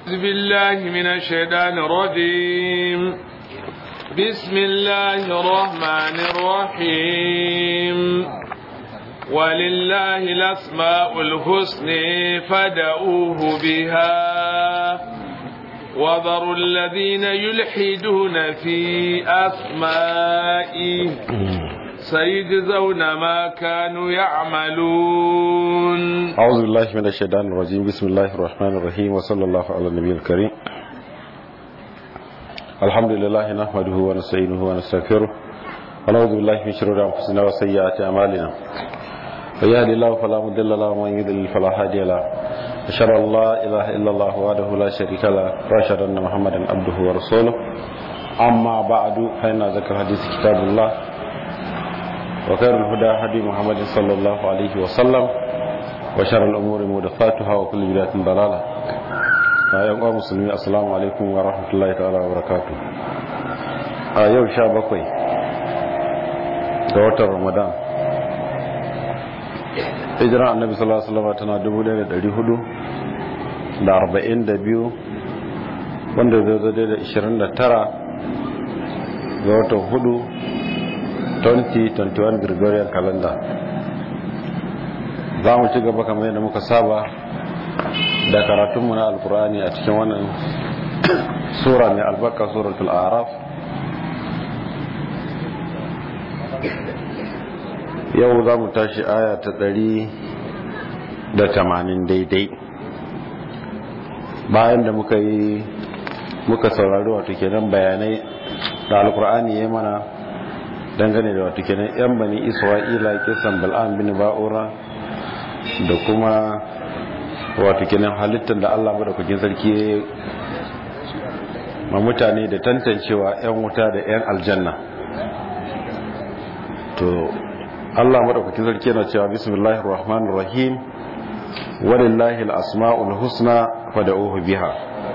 أعوذ بالله من الشيطان الرجيم. بسم الله الرحمن الرحيم. ولله الأسماء الحسنى فادعوه بها وذروا الذين يلحدون في أسمائه سيجزون ما كانوا يعملون. أعوذ بالله من الشيطان الرجيم. بسم الله الرحمن الرحيم وصلى الله على النبي الكريم. الحمد لله نحمده ونستعينه ونستغفره ونعوذ بالله من شرور أنفسنا وسيئات أعمالنا. فيهدي الله فلا مضل له ومن يضلل فلا هادي له. أشهد أن لا إله إلا الله وحده لا شريك له وأشهد أن محمدا عبده ورسوله. أما بعد فإن ذكر الحديث كتاب الله وخير الهدى هدي محمد صلى الله عليه وسلم وشر الأمور محدثاتها وكل بدعة ضلالة. يا مسلمين السلام عليكم ورحمة الله تعالى وبركاته. يوم 17 ga watan Ramadan hijira annabi sallallahu alaihi wasallam tana 1442 wanda zai zo da 29 ga watan 4 2021 Gregorian calendar. za mu ci gaba kamar yadda muka saba da karatunmu na alkur'ani a cikin wannan sura mai albarka, suratul araf. yau za mu tashi aya ta 180 daidai, bayan da muka saurari wato kenan bayanai da alkur'ani ya mana dangane da wato kenan yan bani isra'ila, kisan bal'am bin ba'ura da kuma wato kenan halittar da Allah madaukakin sarki ma mutane da tantancewa yan wuta da yan aljanna. To Allah madaukakin sarki yana cewa bismillahir rahmanir rahim walillahi al-asmaul husna fad'uhu biha.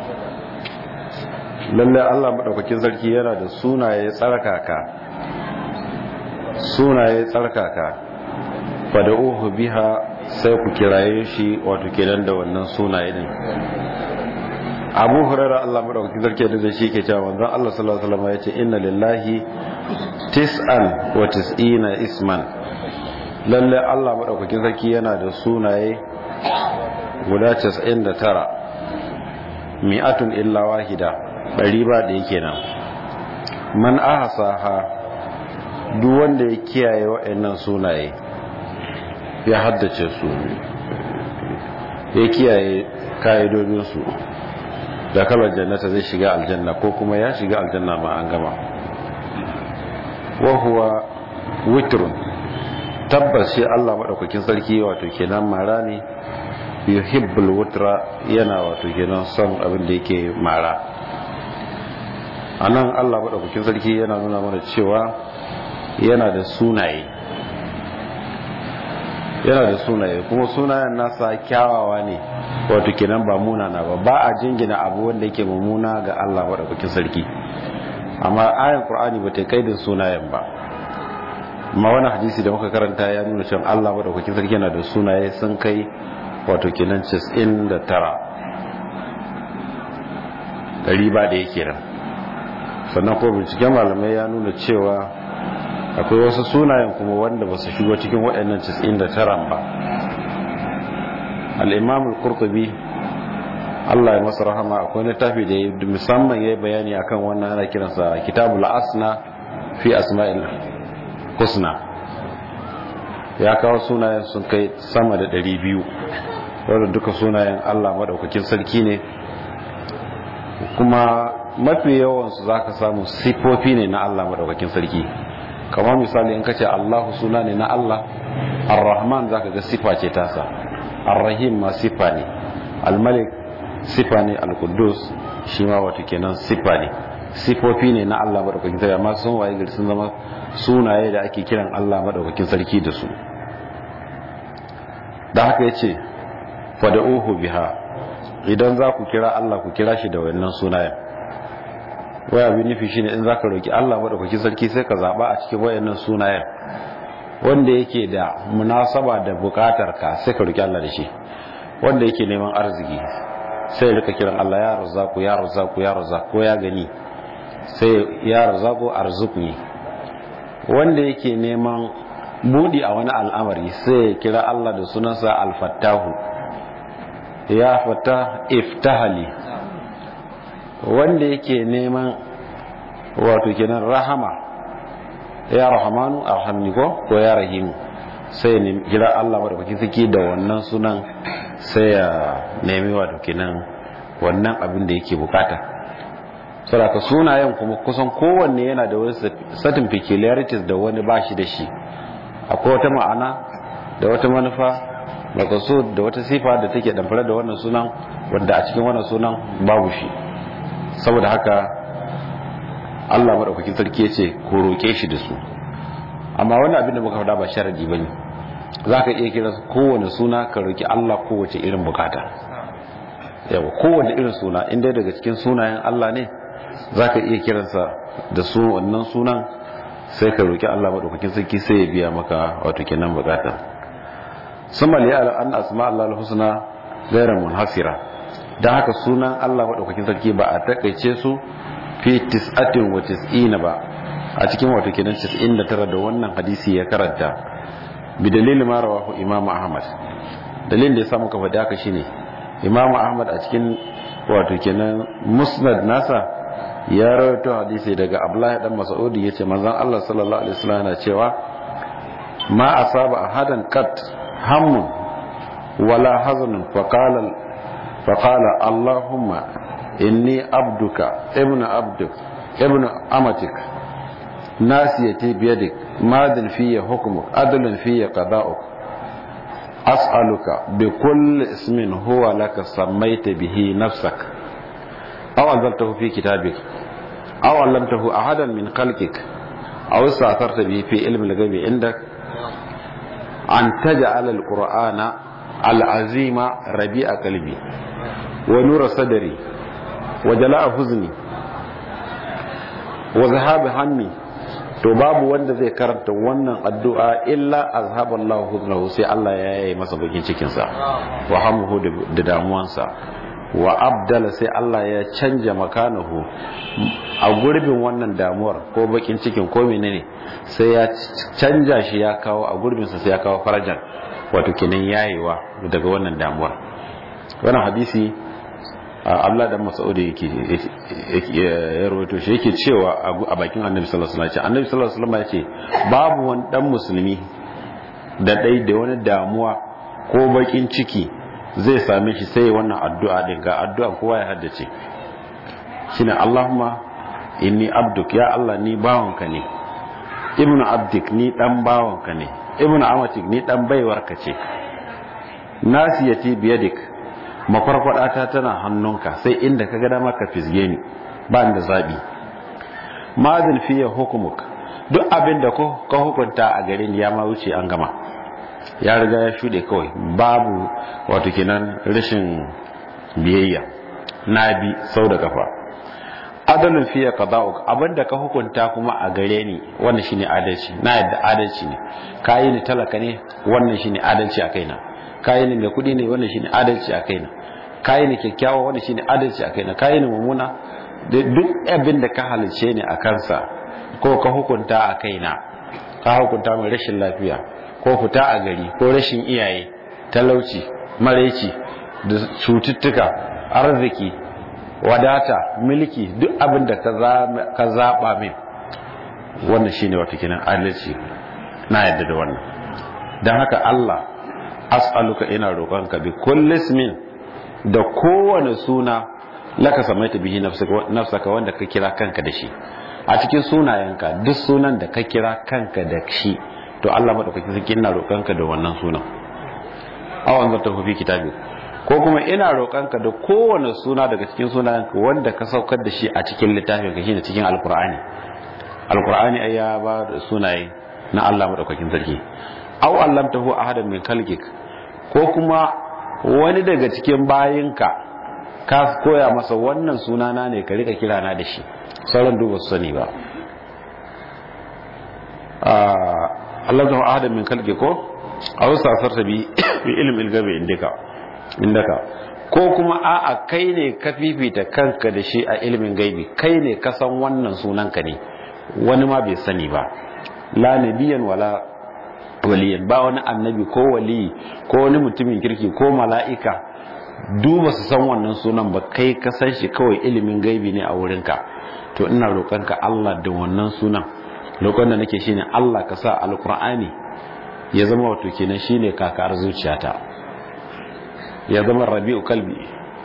lalle Allah madaukakin sarki yana da sunaye tsarkaka fad'uhu biha, sai ku kiraye shi wato kenan da wannan sunaye din. Abu Hurairah Allah madaukakin sarki da shi ke cewa manzon Allah sallallahu alaihi wasallam yace inna lillahi 99 isman. lalle Allah madaukakin sarki yana da sunaye guda 99, mi'atun illa wahida, 100 ba da yake nan. Man ahsaha, duk wanda ya kiyaye wa'annan sunaye ya haddace su, ya kiyaye kaidodin su, da kalar jannata zai shiga aljanna, ko kuma ya shiga aljanna ma an gama. wa huwa witrun, tabbas shi Allah madaukakin sarki wato kenan mara ne, yuhibbul witra, yana wato kenan son abin da yake mara. anan Allah madaukakin sarki yana nuna mana cewa yana da sunaye kuma sunayen nasa kyawawa ne, wato kenan ba munana ba a jingina abu wanda yake mummuna ga Allah madaukakin sarki. amma ayan Qur'ani ba ta kaidin sunayen ba, amma wani hadisi da muka karanta ya nuna cewa Allah madaukakin sarki yana da sunaye sun kai wato kenan 99, 100 ba da yake nan. sannan ko binciken malamai ya nuna cewa akwai wasu sunayen kuma wanda ba su shigo cikin waɗannan 99 ba. al-Imam al-Qurtubi Allah ya masa rahama, akwai littafi da musamman ya yi bayani akan wannan, ana kiransa Kitabul Asna fi Asma'il Husna. ya kawo sunayen sun kai sama da 200, wanda duka sunayen Allah madaukakin sarki ne, kuma mafi yawansu za ka samu sifofi ne na Allah madaukakin sarki. kamar misali in ka ce Allahu suna ne na Allah, Ar-Rahman za ka ga sifa ce tasa, Ar-Rahim ma sifa ne, Al-Malik sifa ne, Al-Quddus shi ma wato kenan sifa ne, sifofi ne na Allah madaukakin sarki, amma sun waye gari sun zama sunaye da ake kiran Allah madaukakin sarki da su. da haka yace fad'uhu biha, idan za ku kira Allah ku kira shi da wannan sunayen. waya bi nufi shine in zaka roki Allah madaukakin sarki sai ka zaba a cikin wayannan sunayen wanda yake da munasaba da bukatar ka, sai ka roki Allah da shi. wanda yake neman arziki sai rika kiran Allah ya razzaku ya razzaku ya razzaku ko ya gani sai ya razzaku arzuqni. wanda yake neman budi a wani al'amari sai kira Allah da sunansa al-fattahu, ya fata iftahali. wanda yake neman wato kenan rahama, ya rahamanu arhamni ko ya rahimu, sai ne kira Allah madaukakin sarki da wannan sunan, sai ya nemi wato kenan wannan abin da yake bukata. saboda sunayen kuma kusan kowanne yana da wani certain peculiarities da wani bashi da shi. akwai wata ma'ana da wata manufa da wata sifa da take damfare da wannan sunan, wanda a cikin wannan sunan babu shi. saboda haka Allah madaukakin sarki yace ko roke shi da su. amma wannan abin da muka faɗa ba sharadi bane, zaka iya kira kowane suna ka roki Allah kowace irin bukata. yawa kowane irin suna inda daga cikin sunayen Allah ne zaka iya kiransa da su wannan sunan, sai ka roki Allah madaukakin sarki sai ya biya maka wato kenan bukata. summa li an asma Allah al-husna ghayra munhasira. dan haka sunan Allah madaukakin sarki ba a takaice su fi 99 ba, a cikin wato kenan 99 da wannan hadisi ya karanta. bi dalilin ma rawahu Imam Ahmad. dalilin da ya samu ka faɗi haka shine Imam Ahmad a cikin wato kenan musnad nasa ya rawaito hadisi daga Abdullah dan Mas'ud yace manzon Allah sallallahu alaihi wasallam yana cewa ma asaba ahadan qat hammun wala hazanun faqala Allahumma inni abduka ibnu amatik nasiyati biyadik madin fiyya hukmuk adlun fiyya qada'uk as'aluka bi kulli ismin huwa laka sammaita bihi nafsak aw anzaltahu fi kitabik aw 'allamtahu ahadan min khalqik aw ista'tharta bihi fi ilmi al-ghaibi indak an taj'ala al-qur'ana al-azima rabi'a qalbi wa nura sadri wa jala'a huzni wa zahaba hammi. to babu wanda zai karanta wannan addu'a illa azhaballahu huznahu, sai Allah ya yaye masa bakin cikin sa wa hamuhu da damuwansa, wa abdala sai Allah ya canja makanahu a gurbin wannan damuwar ko bakin cikin ko menene, sai ya canja shi ya kawo a gurbin sa, sai ya kawo farajan wato kenan yayewa daga wannan damuwar. wannan hadisi Allah dan Mas'ud yake ya rawaito shi, yake cewa a bakin Annabi sallallahu alaihi wasallam, Annabi sallallahu alaihi wasallam yace babu wani dan musulmi da dai da wani damuwa ko bakin ciki zai same shi sai wannan addu'a din. ga addu'a kowa ya haddace, shine Allahumma inni abduk, ya Allah ni bawanka ne, ibnu abdik ni dan bawanka ne, ibnu amatik ni dan baiwarka ce, nasiyati biyadik makwarkwadata tana hannunka, sai inda ka ga dama ka fisge ni, ba da zabi. madin fiye hukumuk, duk abin da ka hukunta a gare ni ya ma wuce, an gama, ya riga ya shuɗe kawai, babu wato kenan rashin biyayya, na bi sau da kafa. adalun fiye qada'uk, abin da ka hukunta kuma a gare ni wannan shine adalci, na yadda adalci ne. kayi ni talaka ne, wannan shine adalci a kaina. kayi ni mai kudi ne, wannan shine adalci a kaina. kayi ni kyakkyawa, wannan shine adalci a kaina. kayi ni mummuna, duk abin da ka halice ni a kansa ko ka hukunta a kaina, ka hukunta mai rashin lafiya ko fita a gari ko rashin iyaye, talauci, maraici da cututtuka, arziki, wadata, mulki, duk abin da ka zaba min, wannan shine wato kenan adalci, na yadda da wannan. dan haka Allah, as'aluka, ina roƙonka bi kulli ismin, da kowane suna laka samaita bihi nafsaka, wanda ka kira kanka da shi a cikin sunayenka. duk sunan da ka kira kanka da shi, to Allah madaukakin sarki ina roƙonka da wannan sunan. aw anzaltahu fi kitabik, ko kuma ina roƙonka da kowane suna daga cikin sunayenka wanda ka saukar da shi a cikin littafin ka, shine cikin alqur'ani. alqur'ani ai ya ba da sunaye na Allah madaukakin sarki. aw allamtahu ahadan min khalqik, ko kuma wani daga cikin bayinka ka koya masa wannan sunana ne, ka rika kirana da shi, sauran duba su sani ba. allamtahu ahadan min khalqik, ko aw sasarta bi ilmi al-ghaib indaka, ko kuma a'a kai ne ka fifita kanka da shi a ilimin gaibi, kai ne ka san wannan sunanka ne, wani ma bai sani ba. La nabiyan wala waliyan, ba wani annabi ko waliyi ko wani mutumin kirki ko mala'ika duba su san wannan sunan ba, kai ka san shi, kawai ilimin gaibi ne a wurinka. To ina roƙonka Allah da wannan sunan, roƙon da nake shine Allah ka sa alqur'ani ya zama wato kenan shine kakar zuciyata, ya zama rabi'u kalbi,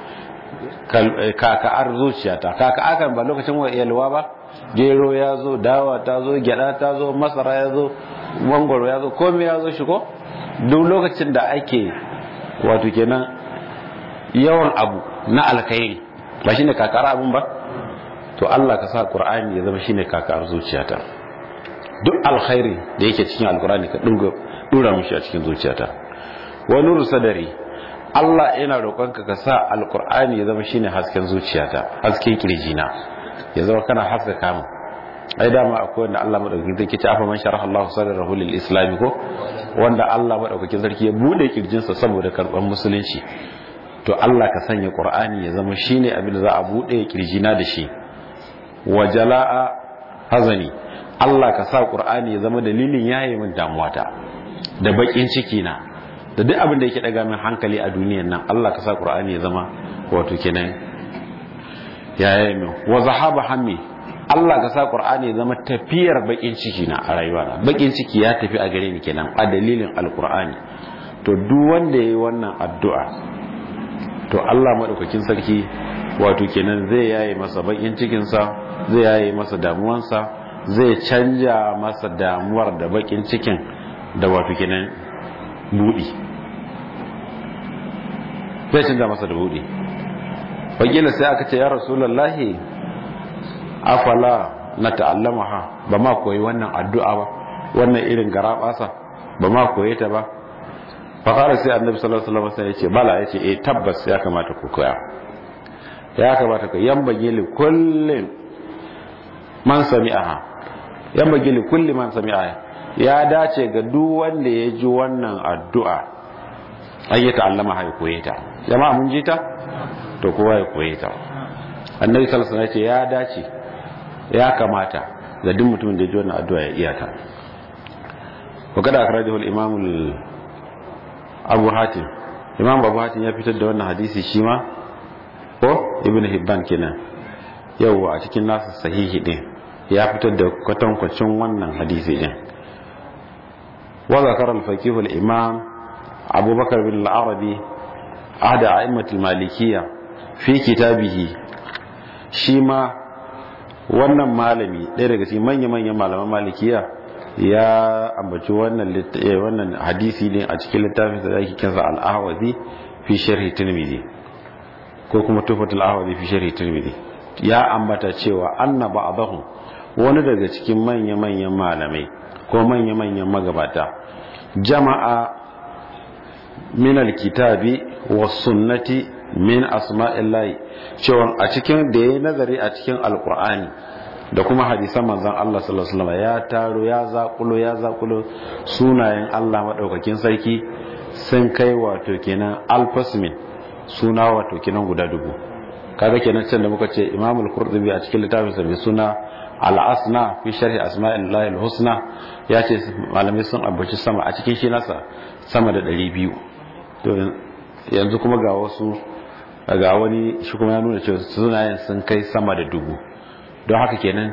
kakar zuciyata. Kaka akan ba lokacin yalwa ba, gero ya zo, dawa ta zo, gyada ta zo, masara ya zo, mangoro ya zo, komai ya zo shi ko duk lokacin da ake wato kenan yawan abu na alkhairi, ba shine kakar abun ba. To Allah ka sa Qur'ani ya zama shine kakar zuciyata, duk alkhairi da yake cikin alqur'ani ka dura mishi a cikin zuciyata. Wa nuru sadari, Allah yana roƙonka ka sa alqur'ani ya zama shine hasken zuciyata, hasken kirjina, ya zama kana haskaka mu. Ai dama akwai wanda Allah madaukakin sarki ta afa man sharaha Allah sadrahu lil islam ko, wanda Allah madaukakin sarki ya bude kirjinsa saboda karban musulunci. To Allah ka sanya Qur'ani ya zama shine abin da za a bude kirjina da shi. Wa jala'a hazani, Allah ka sa Qur'ani ya zama dalilin yaye min damuwata da bakin ciki na da duk abin da yake daga min hankali a duniyar nan. Allah ka sa Qur'ani ya zama wato kenan yaye min. Wa zahaba hammi, Allah ka sa Qur'ani ya zama tafiyar bakin ciki na a rayuwa. Bakin ciki ya tafi a gare ni kenan a dalilin alqur'ani. To duk wanda yayi wannan addu'a, to Allah madaukakin sarki wato kenan zai yaye masa bakin cikin sa, zai yaye masa damuwansa, zai canja masa damuwar da bakin cikin da wato kenan budi, zai canja masa da budi. Wakila sai aka ce ya rasulullahi afala na ta'allamaha, ba ma koyi wannan addu'a ba, wannan irin garabasa ba ma koye ta ba. Fakara sai annabi sallallahu alaihi wasallam ya ce bala, ya ce tabbas ya kamata ku koya, ya kamata ku yambage li kullin man sami'aha, yambage li kulli man sami'aha, ya dace ga duk wanda ya ji wannan addu'a ai ya ta'allama ya koye ta. Jama'a mun ji ta, to kowa ya koye ta. Annabi sallallahu alaihi wasallam ya ce ya dace, ya kamata ga duk mutumin da ya ji wannan addu'a ya iya ta. Wa kada akhrajahu al-imam Abu Hatim, Imam Abu Hatim ya fitar da wannan hadisi shi ma, ko Ibn Hibban kenan, yawa a cikin nasa sahihi din ya fitar da kwatankwacin wannan hadisi din. Wa zakara al-faqih al-imam Abu Bakar bin al-Arabi ahda a'immat al-malikiyya fi kitabihi, shi ma wannan malami ɗaya daga cikin manya-manyan malaman malikiya ya ambaci wannan hadisi ne a cikin littafin da ake kinsa al-Ahwazi fi sharhi Tirmidhi, ko kuma Tuhfatul Ahwazi fi sharhi Tirmidhi. Ya ambata cewa anna ba'dahu, wani daga cikin manya-manyan malamai ko manya-manyan magabata, jama'a min al-kitabi was sunnati min asma'illahi, cewa a cikin da yayi nazari a cikin al-Qur'ani da kuma hadisan manzon Allah sallallahu alaihi wasallam, ya taro ya zakulo sunayen Allah madaukakin sarki sun kai wato kenan alfasmin, suna wato kenan guda 1000. Kaga kenan can da muka ce Imam al-Qurtubi a cikin littafin sa mai suna al-Asna fi sharhi asma'illahi al-husna, ya ce malamai sun ambaci sama a cikin shi nasa sama da 200. To yanzu kuma ga wasu, ga wani shi kuma ya nuna cewa sunayen sun kai sama da 1000. Don haka kenan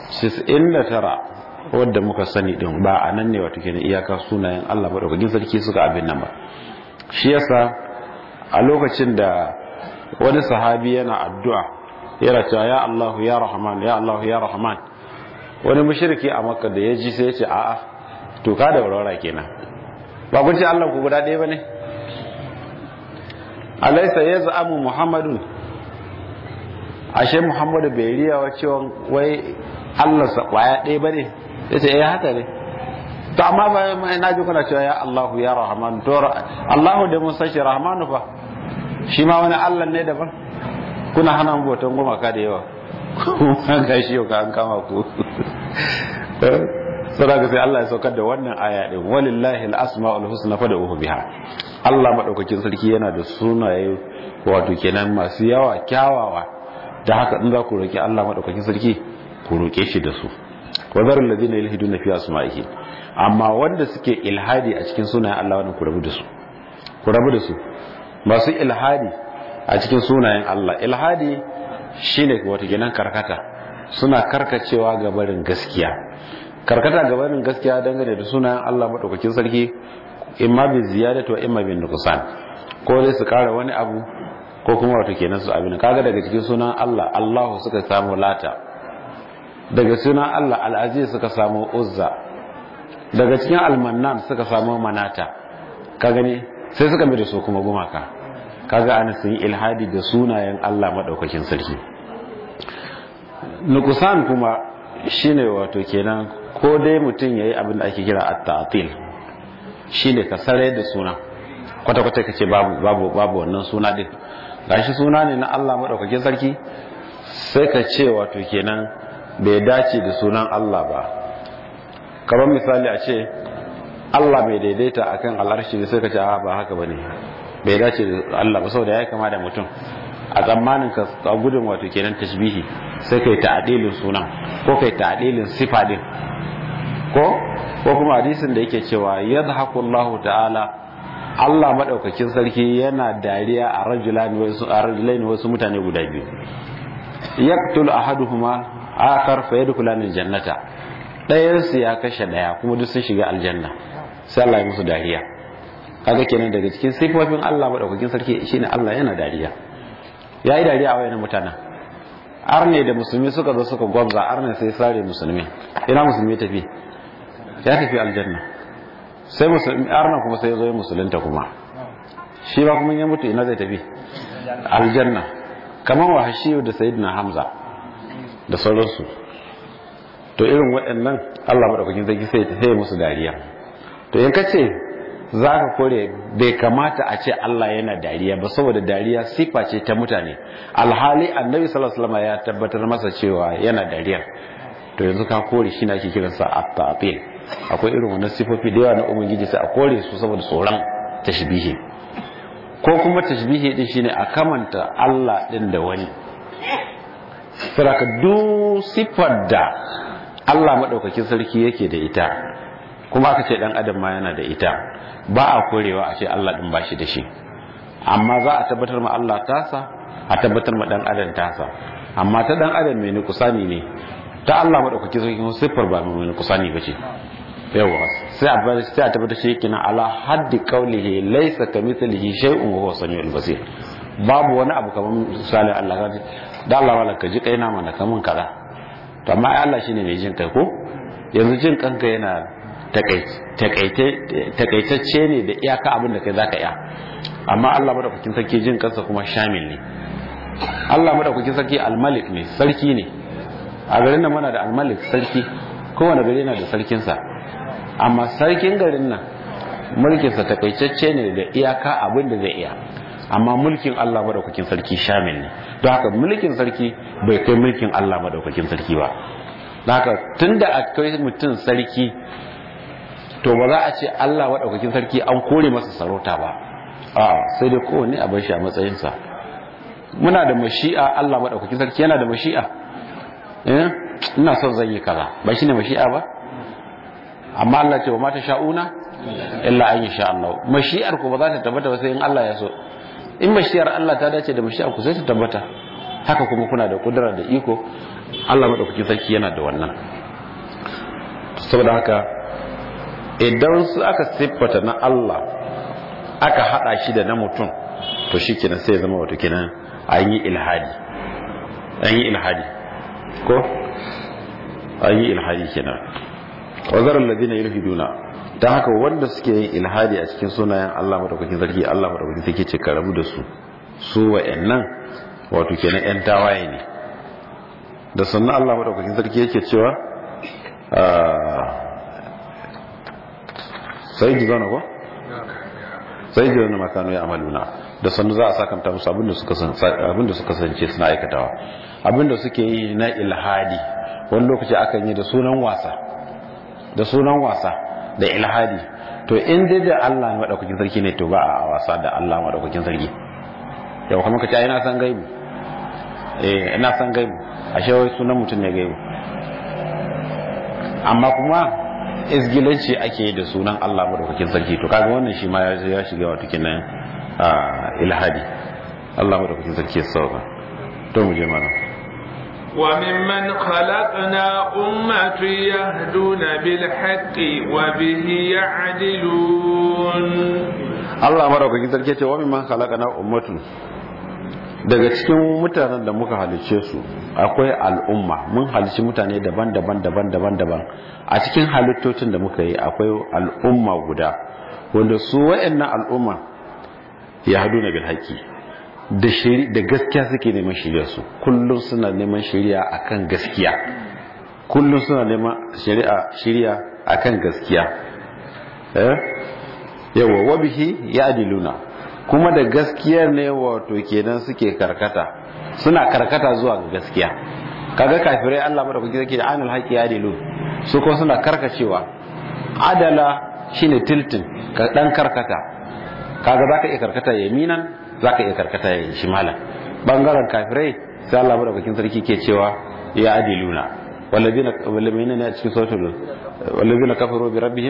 99 wadda muka sani din ba a nan ne wato kenan iyaka sunayen Allah madaukakin sarki suka abin nan ba. Shi yasa a lokacin da wani sahabi yana addu'a yana cewa ya Allah ya Rahman, ya Allah ya Rahman, wani mushriki a Makka da ya ji sai ya ce a'a, to ka da warwara kenan, ba kun ce Allah ku guda ɗaya bane? Alaysa yaz'amu Muhammadun, ashe Muhammadu bai riyawa cewa wai Allah sa kwaya ɗaya bane? Yace haka ne. To amma ba na ji kuna cewa ya Allahu ya Rahman, to Allahu da mun san shi, Rahmanu fa shi ma wani Allah ne daban. Kuna hana mu botan gumaka da yawa, kuma ga shi yau ka an kama ku. Sadaka sai Allah ya saukar da wannan aya din, walillahi al-asmaul husna fad'uhu biha. Allah madaukakin sarki yana da sunaye wato kenan masu yawa kyawawa, da haka in za ku roki Allah madaukakin sarki ku roke shi da su. wa zarul ladina yulhiduna fi asma'ihi, amma wanda suke ilhadi a cikin sunayen Allah wannan ku rabu da su, ku rabu da su. Masu ilhadi a cikin sunayen Allah, ilhadi shine wato kenan karkata, suna karkacewa ga barin gaskiya, karkata ga barin gaskiya dangane da sunayen Allah madaukakin sarki, imma bi ziyadati wa imma bi nuqsan, ko dai su kara wani abu ko kuma wato kenan su abin. Kaga daga cikin sunan Allah Allahu suka samu Lata, daga sunan Allah Al-Aziz suka samu Uzza, daga cikin Al-Mannan suka samu Manata, ka gani sai suka mai da su kuma gumaka. Kaga ana sun yi ilhadi da sunayen Allah madaukakin sarki. Nuqsan kuma shine wato kenan ko dai mutum yayi abin da ake kira at-ta'til, shine ka sare da suna kwata-kwata kace babu wannan suna din, gashi suna ne na Allah madaukakin sarki, sai ka ce wato kenan bai dace da sunan Allah ba. Kamar misali a ce Allah bai daidaita akan al'arshi, sai ka ce a ba haka bane, bai dace da Allah ba saboda ya kama da mutum. A tsammanin ka gudun wato kenan tashbihi, sai kai ta'dilin sunan ko kai ta'dilin sifa din, ko kuma hadisin da yake cewa yadhaku Allah ta'ala, Allah madaukakin sarki yana dariya a rajulaini wasu mutane guda biyu, yaqtul ahaduhuma akhar fa yadkhulani aljannata, dayan su ya kashe daya kuma duk sun shiga aljanna, sai Allah ya musu dariya. Kaga kenan daga cikin sifofin Allah madaukakin sarki shine Allah yana dariya. Yayi dariya a wayannan mutanen. Arne da musulmi suka zo suka gwabza, arne sai sare musulmi, ina musulmi tafi, ya tafi aljanna. Sai musulmi arna kuma sai ya zo ya musulunta kuma, shi ba kuma ya mutu ina zai tafi aljanna. Kamar Wahshiyu da Sayyidina Hamza da sauransu. To irin waɗannan Allah madaukakin sarki sai musu dariya. To in kace za ka kore, bai kamata a ce Allah yana dariya ba, saboda dariya sifa ce ta mutane, alhali annabi sallallahu alaihi wasallam ya tabbatar masa cewa yana dariya. To yanzu ka kore shi ne ake kiransa at-ta'til. Akwai irin wannan sifofi da yawa na ubangiji sai a kore su saboda tsoron tashbihi, ko kuma tashbihi din shine a kamanta Allah din da wani. Saboda duk sifar da Allah madaukakin sarki yake da ita, kuma aka ce dan adam ma yana da ita, ba a korewa a ce Allah din bashi da shi, amma za a tabbatar ma Allah tasa, a tabbatar ma dan adam tasa. Amma ta dan adam mai nukusani ne, ta Allah madaukakin sarki sifar ba mai nukusani bace. Yawa sai a tabbatar shi kina ala haddi qawlihi laysa kamithlihi shay'un wa huwa samiul basir. Babu wani abu kamar misali Allah ka da Allah wala ka ji kaina mana kamun kaza, to amma ai Allah shine mai jin kai ko, yanzu jin kanka yana takaitacce ne da iyaka abin da kai zaka iya, amma Allah madaukakin sarki jin kansa kuma shamil ne. Allah madaukakin sarki al-malik ne, sarki ne. A garin nan muna da al-malik, sarki, kowane gari yana da sarkinsa, amma sarkin garin nan mulkinsa takaitacce ne da iyaka abin da zai iya, amma mulkin Allah madaukakin sarki shamil ne. Don haka mulkin sarki bai kai mulkin Allah madaukakin sarki ba. Don haka tunda akwai mutum sarki, to ba za a ce Allah madaukakin sarki an kore masa sarauta ba, sai dai kowanne a bar shi a matsayinsa. Muna da mashi'a, Allah madaukakin sarki yana da mashi'a. Ina son zan yi kaza, ba shine mashi'a ba? Amma Allah ce wa mata sha'una illa an yi sha Allah. Mashi'ar ku ba za ta tabbata ba sai in Allah ya so. In mashi'ar Allah ta dace da mashi'ar ku sai ta tabbata. Haka kuma kuna da kudura da iko, Allah madaukakin sarki yana da wannan. Saboda haka idan su aka siffata na Allah aka hada shi da na mutum, to shikenan sai ya zama wato kenan an yi ilhadi. An yi ilhadi. Ko an yi ilhadi kenan. Wazarar ladina yulhiduna, ta haka wanda suke yin ilhadi a cikin sunayen Allah madaukakin sarki, Allah madaukakin sarki ce ka rabu da su wa'annan wato kenan yan tawaye ne. Da sannan Allah madaukakin sarki yake cewa sai ji zana ko sai ji zana makano ya amaluna, da sannan za a sakanta musu abinda suka sance suna aikatawa, abinda suke yi na ilhadi. Wani lokaci akan yi da sunan wasa da ilhadi. To in dai da Allah madaukakin sarki ne, to ba a wasa da Allah madaukakin sarki. yau kuma ka ce ina san gaibu ina san gaibu ashe wai sunan mutum ne gaibu amma kuma izgilanci ake yi da sunan Allah madaukakin sarki to kaga wannan shi ma ya shiga wato kenan ilhadi Allah madaukakin sarki ya sauka to mu je mana وممن خلقنا أمة يهدون بالحق وبه يعدلون Allah madaukakin sarki ce wa mimman khalaqana ummatun daga cikin mutanen da muka halice su akwai al'umma mun halici mutane daban-daban a cikin halittocin da muka yi akwai al'umma guda wanda su wayannan al'umma yahduna bil haqqi da gaskiya suke neman shirya su kullum suna neman shirya akan gaskiya kullum suna neman shirya akan gaskiya yawa wabihi ya adiluna kuma da gaskiyar ne wato kenan suke karkata suna karkata zuwa ga gaskiya kaga kafirai Allah madaukaki yake da anil haqi ya adilu su ko suna karkacewa adala shine tiltin ka dan karkata kaga zaka iya karkata yaminan zaka iya karkata shimalan bangaren kafirai sai Allah madaukakin sarki ke cewa ya adiluna walladina ne a cikin sautul walladina kafaru bi rabbihim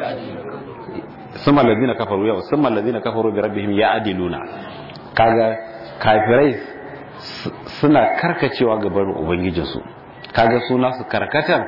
summa alladina kafaru bi rabbihim ya adiluna kaga kafirai suna karkacewa gaban ubangijinsu kaga suna su karkatan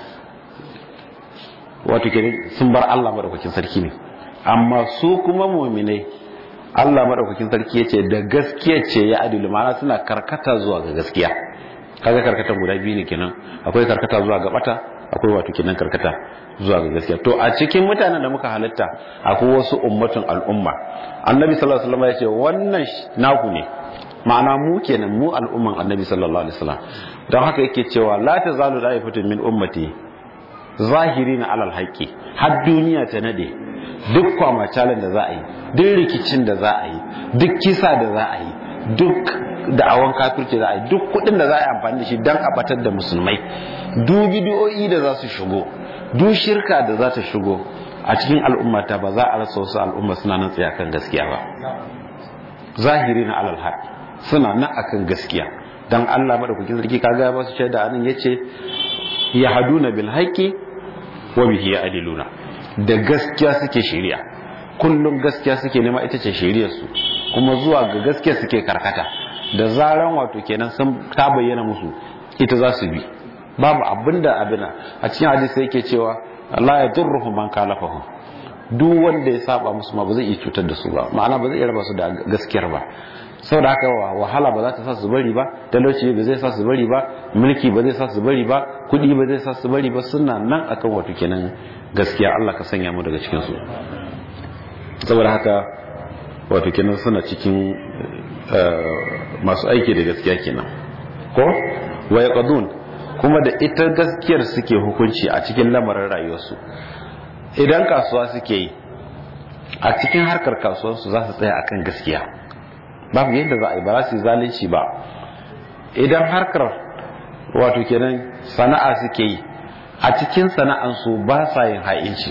wato kenan sun bar Allah madaukakin sarki ne amma su kuma mu'minai Allah madaukakin sarki yace da gaskiya ce ya adilu ma'ana suna karkata zuwa ga gaskiya kaga karkatan guda biyu ne kenan akwai karkata zuwa ga bata akwai wato kenan karkata zuwa ga gaskiya to a cikin mutanen da muka halitta akwai wasu ummatun al'umma annabi sallallahu alaihi wasallam yace wannan naku ne ma'ana mu kenan mu al'umman annabi sallallahu alaihi wasallam don haka yake cewa la tazalu da'ifatun min ummati zahirina alal haqqi har duniya ta nade duk kwamacalin da za a yi duk rikicin da za a yi duk kisa da za a yi duk da'awan kafirci da za a yi duk kudin da za a yi amfani da shi don a batar da musulmai duk bidiyoyi da za su shigo duk shirka da za ta shigo a cikin al'ummata ba za a rasa wasu al'umma suna nan tsaye akan gaskiya ba zahiri na alal haq suna nan akan gaskiya dan Allah madaukakin sarki kaga ba su shaida anan yace yahduna bil haqqi wa bihi ya'diluna da gaskiya suke shari'a kullum gaskiya suke nema ita ce shari'ar su kuma zuwa ga gaskiya suke karkata da zaran wato kenan sun ta bayyana musu ita za su bi babu abinda a cikin hadisi yake cewa la yadurruhum man kalafahu duk wanda ya saba musu ma ba zai iya cutar da su ba ma'ana ba zai iya raba su da gaskiyar ba saboda haka wahala ba za ta sa su bari ba talauci ba zai sa su bari ba mulki ba zai sa su bari ba kudi ba zai sa su bari ba suna nan akan wato kenan gaskiya Allah ka sanya mu daga cikin su saboda haka wato kenan suna cikin masu aiki da gaskiya kenan ko wa yaqdun kuma da ita gaskiyar suke hukunci a cikin lamarin rayuwarsu idan kasuwa suke yi a cikin harkar kasuwarsu za su tsaya akan gaskiya babu yadda za a yi ba za su yi zalunci ba idan harkar wato kenan sana'a suke yi a cikin sana'ansu ba sa yin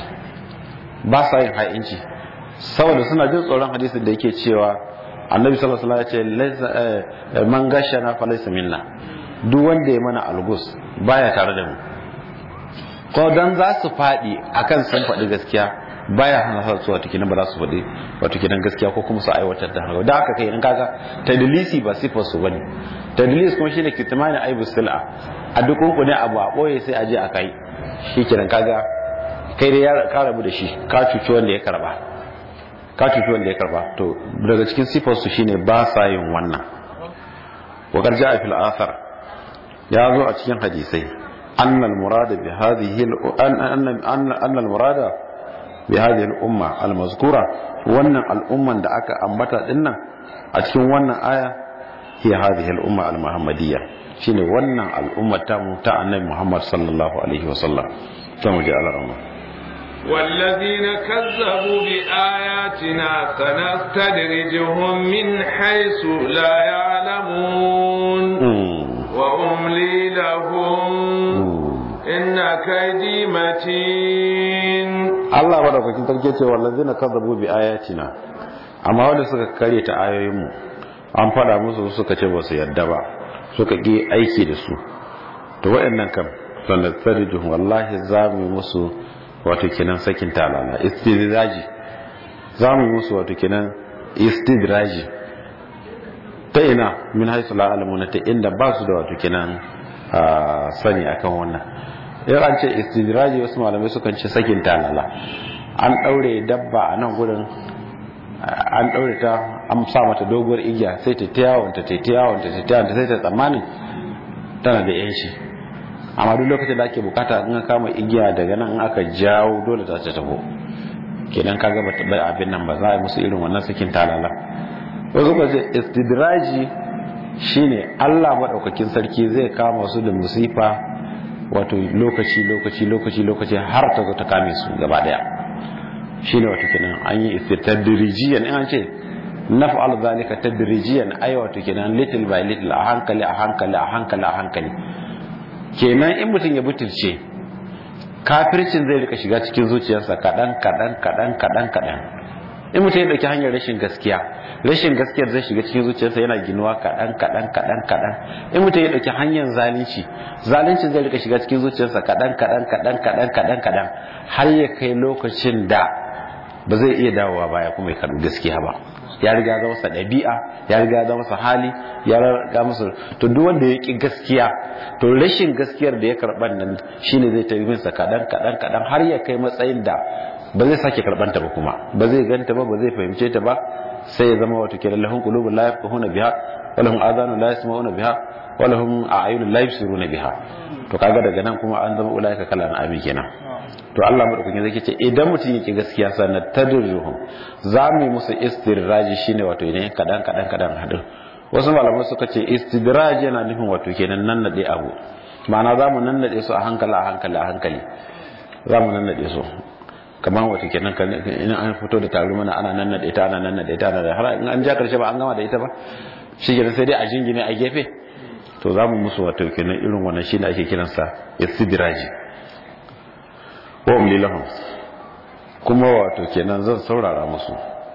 ha'inci saboda suna jin tsoron hadisin da yake cewa annabi sallallahu alaihi wasallam ya ce man gashana fa laysa minna duk wanda ya mana algus baya tare da mu ko dan za su fadi akan sun fadi gaskiya baya hana su wato kenan ba za su fadi wato kenan gaskiya ko kuma su aiwatar da haka da haka kai idan kaga tadlisi ba sifar su bane tadlis kuma shine kitmani aibu sil'a a duk ne abu a boye sai a je a kai shikenan kaga kai dai ya karabu da shi ka cuci wanda ya karba to daga cikin sifar su shine ba sa yin wannan wa qad ja'a fil athar ya zo a cikin hadisai annal murada bi hadhihi annal murada bi hadhihi al umma al mazkura wannan al'umman da aka ambata dinnan a cikin wannan aya hiya hadhihi al umma al muhammadiyya shine wannan al'ummar ta mu ta annabi Muhammad sallallahu alaihi wasallam to mu ji Allah والذين كذبوا بآياتنا سنستدرجهم من حيث لا يعلمون وأملي لهم إن كيدي متين الله ودكتور تركيته والذين كذبوا بآياتنا amma wanda suka kare ta ayoyinmu an fada musu suka ce ba su yarda ba suka ki aiki da su to waɗannan kam sanastadrijuhum wallahi zamu musu wato kenan sakin talala istidraji zamu musu wato kenan istidraji ta ina min haisu la alamuna ta inda ba su da wato kenan sani akan wannan yau an ce istidraji wasu malamai sukan ce sakin talala an daure dabba a nan gurin an daure ta an sa mata doguwar igiya sai ta tiyawanta sai ta tsammanin tana da yanci amma duk lokacin da ake bukata in ka kama igiya daga nan in aka jawo dole ta taho kenan kaga ba abin nan ba za a yi musu irin wannan sakin talala wasu ba zai istidraji shine Allah madaukakin sarki zai kama su da musifa wato lokaci har ta zo ta kame su gaba daya shine wato kenan an yi istidrijiyan in an ce naf'al zalika tadrijiyan ay wato kenan little by little a hankali kenan in mutum ya butulce kafircin zai rika shiga cikin zuciyarsa kadan in mutum ya dauki hanyar rashin gaskiyar zai shiga cikin zuciyarsa yana ginuwa kadan in mutum ya dauki hanyar zalunci zai rika shiga cikin zuciyarsa kadan har ya kai lokacin da ba zai iya dawowa baya kuma ya karbi gaskiya ba ya riga ga masa ɗabi'a ya riga ga masa hali ya riga masa to duk wanda ya ki gaskiya to rashin gaskiyar da ya karban nan shine zai tafi minsa kadan har ya kai matsayin da ba zai sake karban ta ba kuma ba zai ganta ba zai fahimce ta ba sai ya zama wato kenan lahum qulubun la yafqahuna biha wa lahum adhanun la yasma'una biha wa lahum a'yunun la yubsiruna biha to kaga daga nan kuma an zama ulaika kalan abi kenan to Allah madaukakin zai ce idan mutum yake gaskiya sanar tadruhum zamu musu istirraji shine wato idan kadan hadin wasu malamai suka ce istidraj yana nufin wato kenan nan nade abu ma'ana zamu nan nade su a hankali zamu nan nade su kamar wato kenan in an fito da taru mana ana nan nade ta har in an ja karshe ba an gama da ita ba shi kenan sai dai a jingine a gefe to zamu musu wato kenan irin wannan shine ake kiransa istidraji wa umli lahum kuma wato kenan zan saurara musu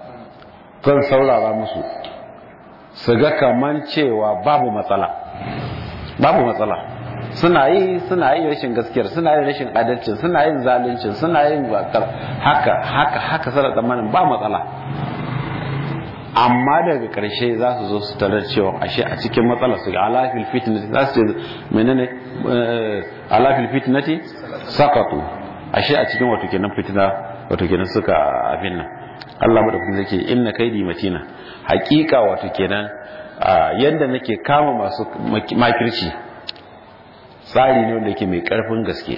su ga kaman cewa babu matsala suna yi rashin gaskiyar suna yin rashin adalcin suna yin zaluncin suna yin haka sarar tsammanin ba matsala amma daga karshe za su zo su tarar cewa ashe a cikin matsala su ga alafil fitnati za su ce menene alafil fitnati sakatu ashe a cikin wato kenan fitina wato kenan suka abin nan Allah madaukakin zai ce inna kaidi matina hakika wato kenan yanda nake kama masu makirci tsari ne wanda yake mai karfin gaske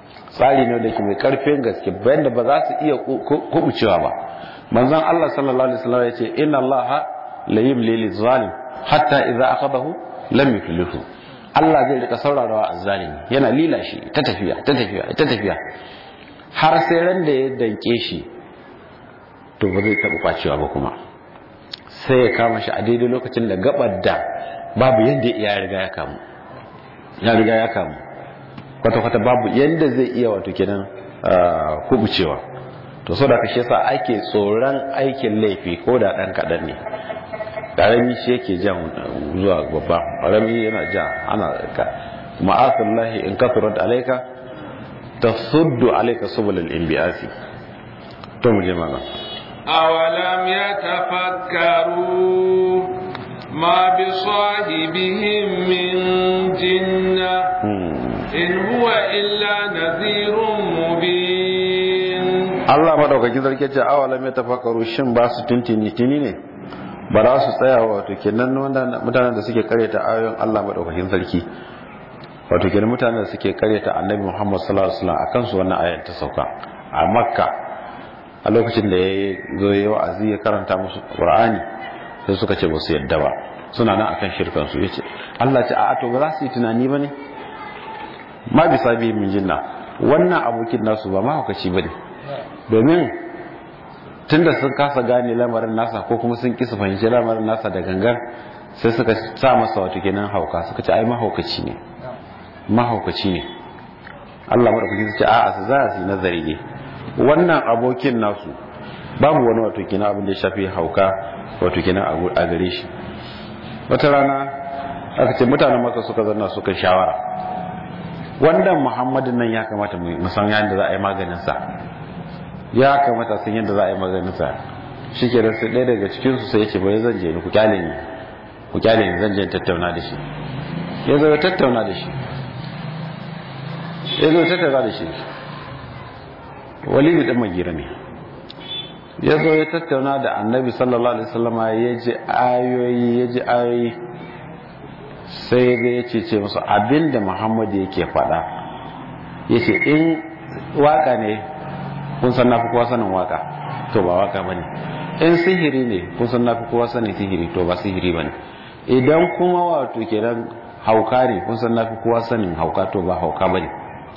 bayan da ba za su iya kubucewa ba manzon Allah sallallahu alaihi wasallam yace inna Allah la yumli lizalim hatta idza akhadahu lam yuflihu Allah zai rika saurarawa azzalimi yana lila shi ta tafiya har sai ran da ya danke shi to ba zai taɓa kwacewa ba kuma sai ya kama shi a daidai lokacin da gabar da babu yadda ya riga ya kamu kwata-kwata babu yadda zai iya wato kenan kubucewa to so da ka shi yasa ake tsoron aikin laifi ko da ɗan kaɗan ne ƙarami shi yake jan zuwa babba ƙarami yana ja ana ma'asallahi in kasurat alaika tasuddu alaika subulul inbiasi to mu je mana awalam yatafakkaru ma bi sahibihim min jinna in huwa illa nadhirun mubin Allah madaukakin sarki ce awalam yatafakkaru shin ba su tintini ne ba za su tsaya wato kenan mutanen da suke karyata ayoyin Allah madaukakin sarki wato kenan mutanen da suke karyata annabi Muhammad sallallahu alaihi wasallam akan su wannan ayar ta sauka a Makka a lokacin da ya zo ya wa'azi ya karanta musu Qur'ani sai suka ce ba su yadda ba suna nan akan shirkan su yace Allah ce a to ba za su yi tunani bane ma bisa bi min jinna wannan abokin nasu ba mahaukaci bane domin tunda sun kasa gane lamarin nasa ko kuma sun kisa fahimci lamarin nasa da gangan sai suka sa masa wato kenan hauka suka ce ai mahaukaci ne Allah madaukaki ce a'a su za su yi nazari ne wannan abokin nasu babu wani wato kenan abin da ya shafi hauka wato kenan a gare shi wata rana aka ce mutanen Makka suka zanna suka shawara, wannan Muhammadin nan ya kamata mu san yadda za a yi maganin sa, ya kamata san yadda za a yi maganin sa. Shikenan sai ɗaya daga cikin su sai yace bai zan je ni ku kyale ni zan je tattauna da shi. Ya zo tattauna da shi Walid dan Mughira ne. Ya zo ya tattauna da Annabi sallallahu alaihi wasallama, ya ji ayoyi sai ga yace ce musu abinda Muhammad yake faɗa, yace in waka ne kun san nafi kowa sanin waka, to ba waka bane. In sihiri ne kun san nafi kowa sanin sihiri, to ba sihiri bane. Idan kuma wato kenan hauka ne kun san nafi kowa sanin hauka, to ba hauka bane.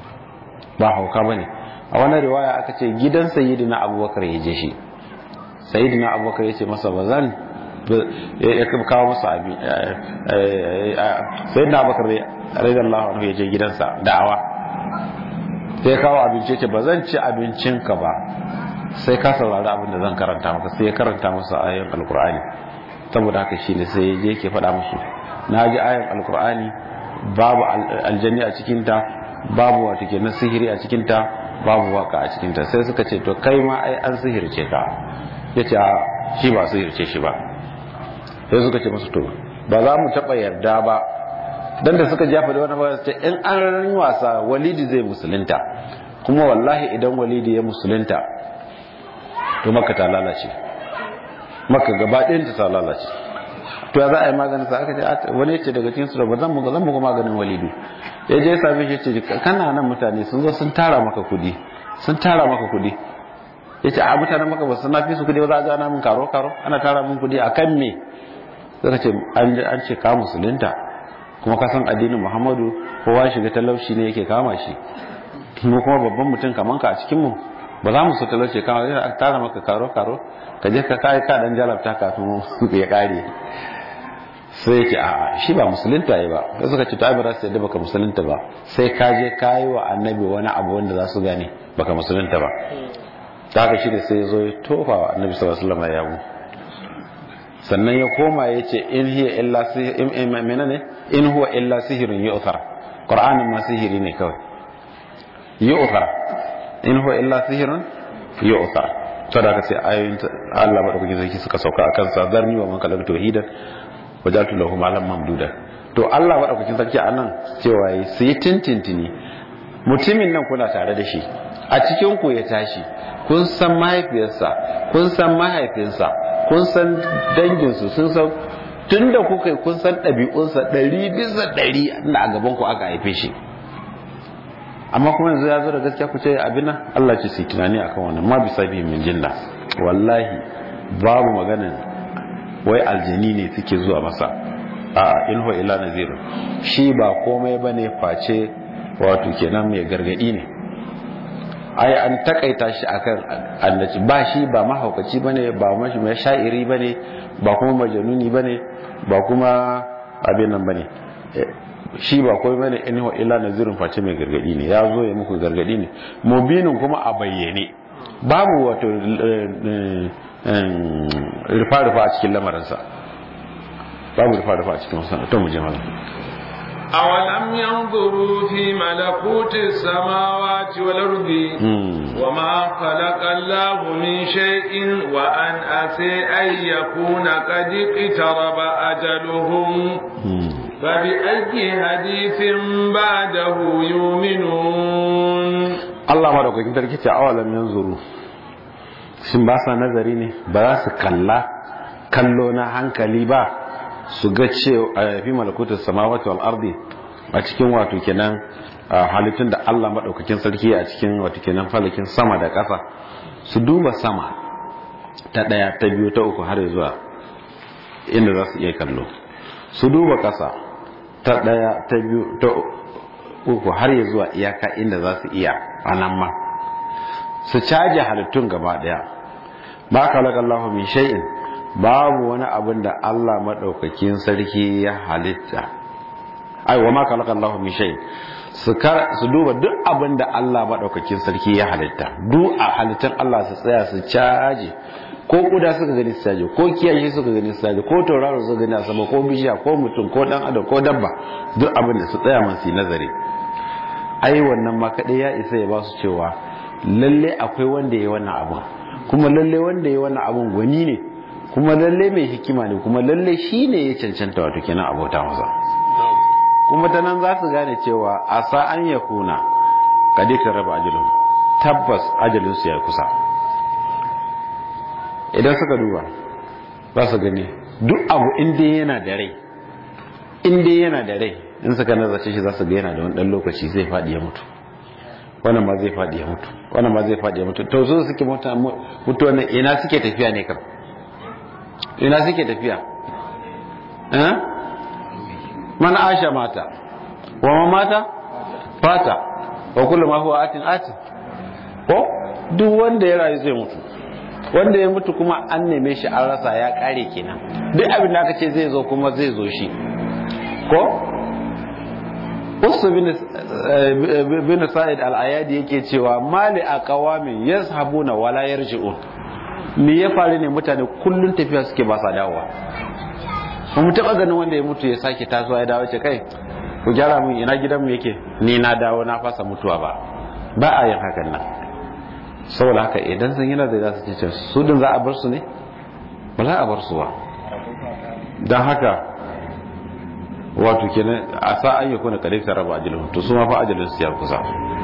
A wannan riwaya aka ce gidan sayyidina Abubakar ya je shi. Sayyidina Abubakar ya ce masa bazan ya kawo masa abin. Sayyidina Abubakar radiyallahu anhu ya je gidansa da'awa. Sai kawo abinci, ce bazan ci abincinka ba sai ka saurari abin da zan karanta maka. Sai ya karanta masa ayoyin Alkur'ani. Saboda haka shine sai ya je ke faɗa musu, na ji ayoyin Alkur'ani, babu aljanni a cikinta, babu wato kenan sihiri a cikinta, babu waka a cikinta. Sai suka ce to kai ma ai an sihirce ka. Yace shi ba sihirce shi ba. Sai suka ce masa to ba za mu taba yarda ba, dan da suka jafa da wani ba ce in an ran wasa Walidi zai musulunta, kuma wallahi idan Walidi ya musulunta to Makka ta lalace, Makka gaba ɗayan ta lalace. To ya za a yi maganin sa? Aka ce wani yace daga cikin su da zan muku maganin Walidu. Ya je same shi ce kana nan mutane sun zo sun tara maka kudi, yace a mutanen Makka ba su na fi su kudi ba, za a ga na mun karo ana tara mun kudi akan me? Sai ce an ce ka musulunta, kuma ka san addinin Muhammadu kowa shiga talauci ne yake kama shi, mu kuma babban mutum kaman ka a cikin mu ba za mu so talauci kama, sai a tara maka karo ka je ka kai ka dan jalabta kafin ya kare. Sai yake a shi ba musulunta yi ba. Sai suka ce to ai ba za su yadda baka musulunta ba, sai ka je ka yi wa Annabi wani abu wanda za su gane baka musulunta ba. Ta haka shi da sai ya zo ya tofa wa Annabi sallallahu alaihi wasallam yawo. Sannan ya koma ya ce in huwa illa sihirun yu'thar. Qur'anin ma sihiri ne kawai, yu'thar. In huwa illa sihirun yu'thar. Sadaka sai ayoyin Allah madaukakin sarki suka sauka akan sa, zarni wa man kalaka tauhidan wajatu lahu malam mamduda. To Allah madaukakin sarki anan cewa yi su yi tintintini, mutumin nan kuna tare da shi, a cikin ku ya tashi, kun san mahaifiyarsa, kun san mahaifinsa, kun san danginsu, sun san tunda kuka kun san ɗabi'unsa 100% inda a gaban ku aka haife shi. Amma kuma yanzu ya zo da gaskiya ku ce abin nan, Allah ce su tunani akan wannan, ma bisa bi min jinna. Wallahi babu maganin wai aljini ne suke zuwa masa, a in huwa illa nazir, shi ba komai bane face wato kenan mai gargadi ne. Ai an takaita shi akan annaci, ba shi ba mahaukaci bane, ba mashi mai sha'iri bane, ba kuma majanuni bane, ba kuma abin nan bane. Shi ba komai bane in huwa illa nazirun face mai gargadi ne, ya zo ya muku gargadi ne, mubinin kuma a bayyane, babu wato rufa-rufa a cikin lamarinsa, babu rufa-rufa a cikin wasu ta muje mana. أولم ينظروا في ملكوت السماوات والأرض وما خلق الله من شيء وأن أسى أن يكون قد اقترب أجلهم فبأي حديث بعده يؤمنون. الله مرحبا كنت تركت أولم ينظروا shin ba sa nazari ne, ba za su kallo na hankali ba su ga cewa fi malakutar samawati wal ardi, a cikin wato kenan halittun da Allah madaukakin sarki a cikin wato kenan falakin sama da ƙasa, su duba sama ta ɗaya ta biyu ta uku har zuwa inda za su iya kallo, su duba ƙasa ta ɗaya ta biyu ta uku har zuwa iyaka inda za su iya anan ma su caje halittun gaba ɗaya. Ba kalakallahu min shay'in, babu wani abin da Allah madaukakin sarki ya halitta. Ai wa ma kalakallahu min shay'in, su duba duk abin da Allah madaukakin sarki ya halitta, duk a halittun Allah su tsaya su caje ko kuda suka gani su caje, ko kiyaye suka gani su caje, ko tauraro suka gani a sama, ko bishiya, ko mutum, ko dan adam, ko dabba, duk abin da su tsaya man su nazari. Ai wannan ma kadai ya isa ya ba su cewa lalle akwai wanda yayi wannan abu, kuma lalle wanda yayi wannan abun gwani ne, kuma lalle mai hikima ne, kuma lalle shine ya cancanta wato kenan abota masa. Kuma ta nan za su gane cewa asa an yakuna kadika raba ajalun, tabbas ajalin su ya kusa. Idan suka duba za su gani duk abu inda yana da rai, in suka nazarce shi za su ga yana da wani dan lokaci zai faɗi ya mutu, wannan ma zai faɗi ya mutu, wannan ma zai faɗi ya mutu. To su suke mutu wannan ina suke tafiya ne kam, ina suke tafiya man asha mata wa ma mata fata wa kullu ma huwa atin ko duk wanda ya rayu zai mutu, wanda ya mutu kuma an neme shi an rasa ya kare kenan. Duk abin da aka ce zai zo kuma zai zo shi ko Usu bin Sa'id al-Ayadi yake cewa mali aqawamin yazhabuna wala yarji'un, me ya faru ne mutane kullun tafiya suke ba sa dawowa. Ba mu taba ganin wanda ya mutu ya sake tasowa ya dawo ce kai ku gyara mun ina gidanmu yake, ni na dawo na fasa mutuwa ba a yin hakan nan. Saboda haka idan sun yi nazari za su ce su din za a bar su ne, ba za a bar su ba. Don haka wato kenan a sa an yakuna kadai raba ajalin, to su ma fa ajalin su ya kusa.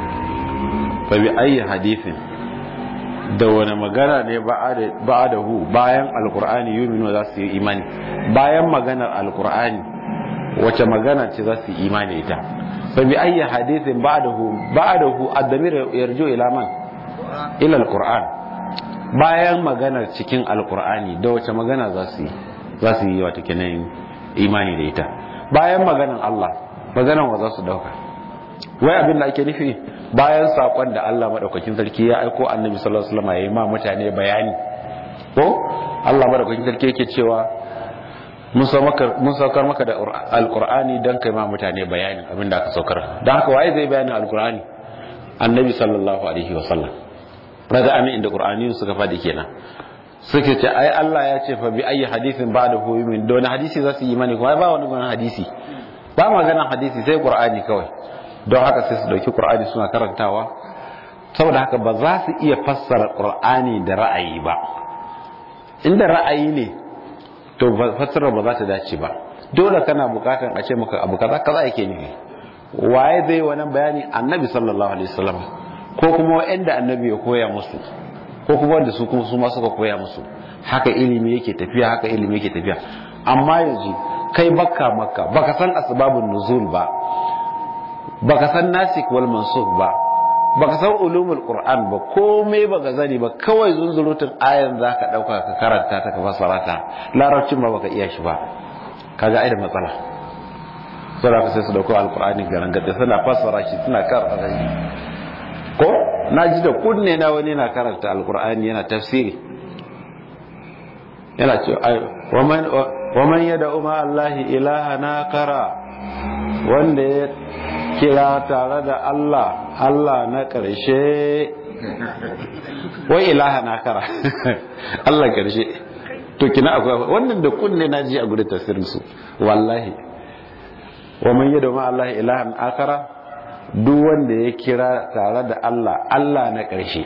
Fa bi ayi hadithin, da wani magana ne ba'adahu bayan alqur'ani yuminu za su yi imani, bayan maganar alqur'ani wace magana ce za su yi imani ita. Fa bi ayi hadithin ba'adahu ad-damir yarju ila man, ila alqur'an, bayan maganar cikin alqur'ani da wace magana za su yi wato kenan imani da ita. Bayan maganar Allah, maganar wa za su dauka. Wai abin da ake nufi bayan sakon da Allah madaukakin sarki ya aiko annabi sallallahu alaihi wasallam ya yi ma mutane bayani ko Allah madaukakin sarki yake cewa mun saukar maka da alqur'ani dan kai ma mutane bayani abin da aka saukar. Dan haka waye zai bayani alqur'ani? Annabi sallallahu alaihi wasallam. Raga amin inda qur'ani suka fadi kenan, suke ce ai Allah ya ce fa bi ayi hadithin ba'dahu yumin, don hadisi za su yi imani kuma ba wani hadisi, ba maganan hadisi sai qur'ani kawai. Don haka sai su dauki qur'ani suna karantawa, saboda haka ba za su iya fassara qur'ani da ra'ayi ba. Inda ra'ayi ne to fassara ba za ta dace ba, dole kana bukatar a ce maka abu kaza yake nufi. Waye zai wannan bayani? Annabi sallallahu alaihi wasallam, ko kuma wanda annabi ya koya musu, ko kuma wanda su kuma su ma suka koya musu. Haka ilimi yake tafiya, amma yanzu kai makka baka san asbabun nuzul ba, baka san nasikh wal mansukh ba, baka san ulumul qur'an ba, komai baka zani ba, kawai zunzurutun ayan zaka dauka ka karanta ta ka fassara ta, larabcin ba baka iya shi ba, kaga ai da matsala. Sai sai su dauko alqur'ani garan gadda suna fassara shi, suna karanta shi ko naji da kunne na wani na karanta alqur'ani yana tafsiri, yana cewa wa man yad'u ma allahi ilahana kara, wanda ya kira tare da Allah na ƙarshe, wai ilaha na kara Allah ƙarshe. To kina akwai wannan da kunne na ji a gudun tafsirin su, wallahi wa man yadda ma Allah ilahan akara, duk wanda ya kira tare da Allah na ƙarshe.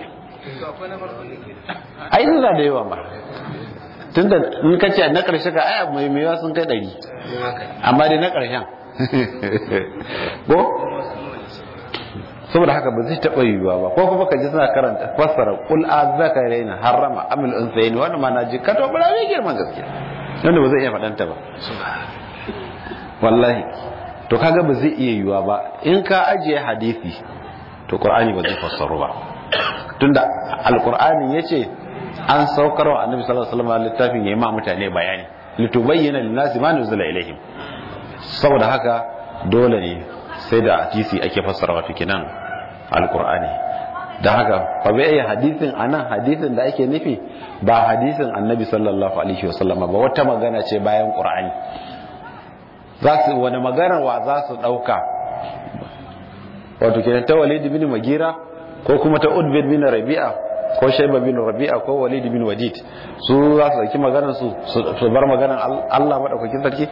Ai ina da yawa ba, tunda in ka ce na ƙarshe ka ai mai mewa sun kai 100, amma dai na ƙarshen ko saboda haka ba zai taɓa yiwuwa ba. Ko kuma ka ji suna karanta fassara qul azzakaraina harrama amil unsayin, wannan ma na ji ka to bala mai girman gaskiya, wanda ba zai iya faɗanta ba wallahi. To kaga ba zai iya yiwuwa ba in ka ajiye hadisi, to qur'ani ba zai fassaru ba, tunda alqur'ani yace an saukar wa annabi sallallahu alaihi wasallam littafin yayi ma mutane bayani, litubayyana lin-nasi ma nuzila ilaihim. Saboda haka dole ne sai da hadisi ake fassara wato kenan alqur'ani. Dan haka fa bai hadisin anan, hadisin da ake nufi ba hadisin annabi sallallahu alaihi wasallam ba, wata magana ce bayan qur'ani. Za su wani magana wa za su dauka, wato kenan ta Walid bin Mughira ko kuma ta Utbah bin Rabi'a ko Shayba bin Rabi'a ko Walid bin Walid su za su saki maganar su bar maganar Allah madaukakin sarki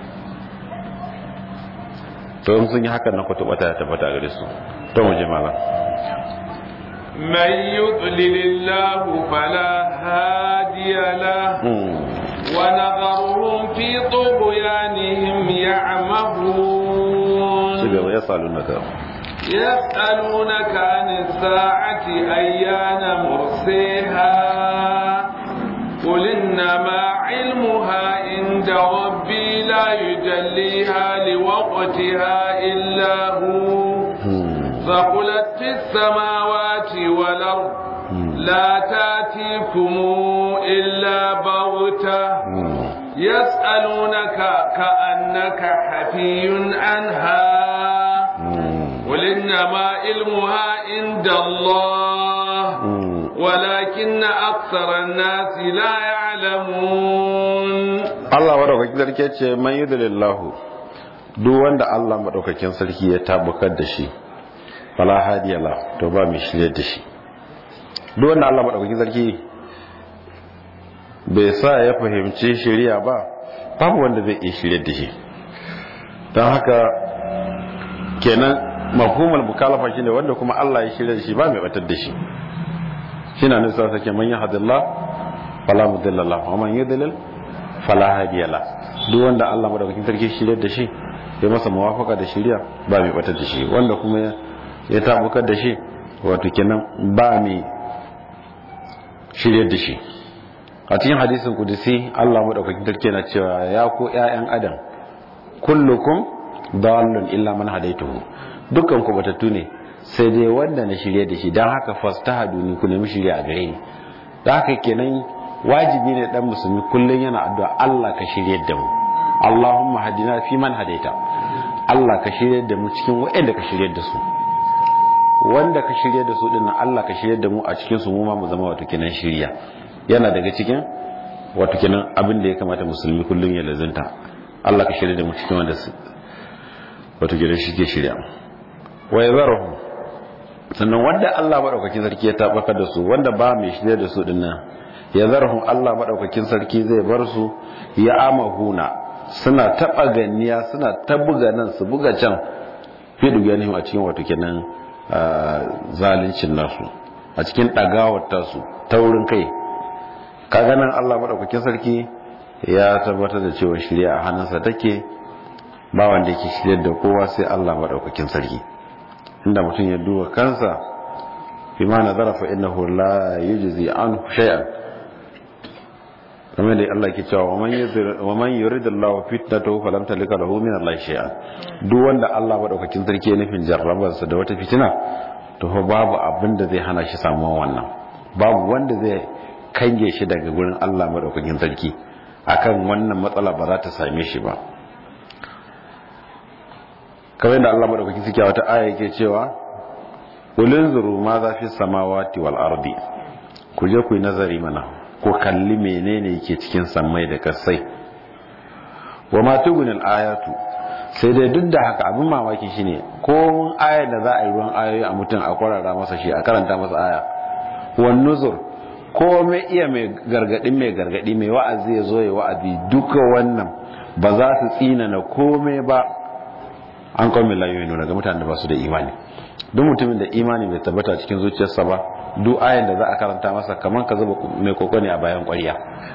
to in sun yi hakan na kwatubata ya tabbata gare su to mu je malam من يضلل الله فلا هادي له ونذرهم في طغيانهم يعمهون يسألونك عن الساعة أيان مرسيها قل إنما علمها عند ربي لا يجليها لوقتها إلا هو ثقلت في السماوات والأرض لا تأتيكم إلا بغتة يسألونك كأنك حفي عنها قل إنما علمها عند الله ولكن أكثر الناس لا يعلمون الله ورحمة الله من يضلل الله duk wanda Allah madaukakin sarki ya tabbatar da shi fala hadiya la to ba mai shirye da shi duk wanda Allah madaukakin sarki bai sa ya fahimci shari'a ba babu wanda zai iya shirye da shi don haka kenan mafhumul mukalafa shine wanda kuma Allah ya shirye da shi ba mai batar da shi shine ne sai sake man yahdillah fala mudilla lahu wa man yudlil fala hadiya la duk wanda Allah madaukakin sarki shirye da shi ya masa muwafaka da shari'a ba mai batar da shi wanda kuma ya tabukar da shi wato kenan ba mai shirye da shi a cikin hadisin kudusi Allah madaukakin sarki na cewa ya ku ƴaƴan adam kullukum dallun illa man hadaituhu dukkan ku batattu ne sai dai wanda na shirye da shi dan haka fastahaduni ku nemi shirye a gare ni dan haka kenan wajibi ne dan musulmi kullun yana addu'a Allah ka shirye da mu Allahumma hadina fi man hadaita Allah ka shirye da mu cikin waɗanda ka shirye da su wanda ka shirye da su dinnan Allah ka shirye da mu a cikin su mu ma mu zama wato kenan shiriya yana daga cikin wato kenan abin da ya kamata musulmi kullun ya lazunta Allah ka shirye da mu cikin wanda su wato kenan shi ke shirya wa yazaruhum sannan wanda Allah madaukakin sarki ya tabbatar da su wanda ba mai shirye da su dinnan yazaruhum Allah madaukakin sarki zai bar su ya amahuna suna taba ganiya suna ta buga nan su buga can fi duganihim a cikin wato kenan zalincin nasu a cikin dagawar tasu taurin kai kaga nan Allah madaukakin sarki ya tabbatar da cewa shari'a a hannunsa take ba wanda yake shirye da kowa sai Allah madaukakin sarki inda mutum ya duba kansa bima nazara fa innahu la yujzi anhu shay'an kamar da Allah ke cewa wa man yuridullahu fitnatahu falam talika lahu min Allah shay'an duk wanda Allah madaukakin sarki ya nufin jarrabarsa da wata fitina to fa babu abin da zai hana shi samuwa wannan babu wanda zai kange shi daga gurin Allah madaukakin sarki akan wannan matsala ba za ta same shi ba kamar da Allah madaukakin sarki a wata aya yake cewa ulinzuru ma za fi samawati wal ardi ku je ku yi nazari mana ko kalli menene yake cikin sammai da kasai wa ma tugunil ayatu sai dai duk da haka abin mamaki shine ko mun ayar da za a yi ruwan ayoyi a mutum a kwarara masa shi a karanta masa aya wan nuzur ko mai iya mai gargadi mai wa'azi ya zo ya wa'azi duka wannan ba za su tsina na komai ba an kawo mai layoyi daga mutanen da ba su da imani duk mutumin da imani bai tabbata cikin zuciyarsa ba duk ayan da za a karanta masa kamar ka zuba mai koko ne a bayan ƙwarya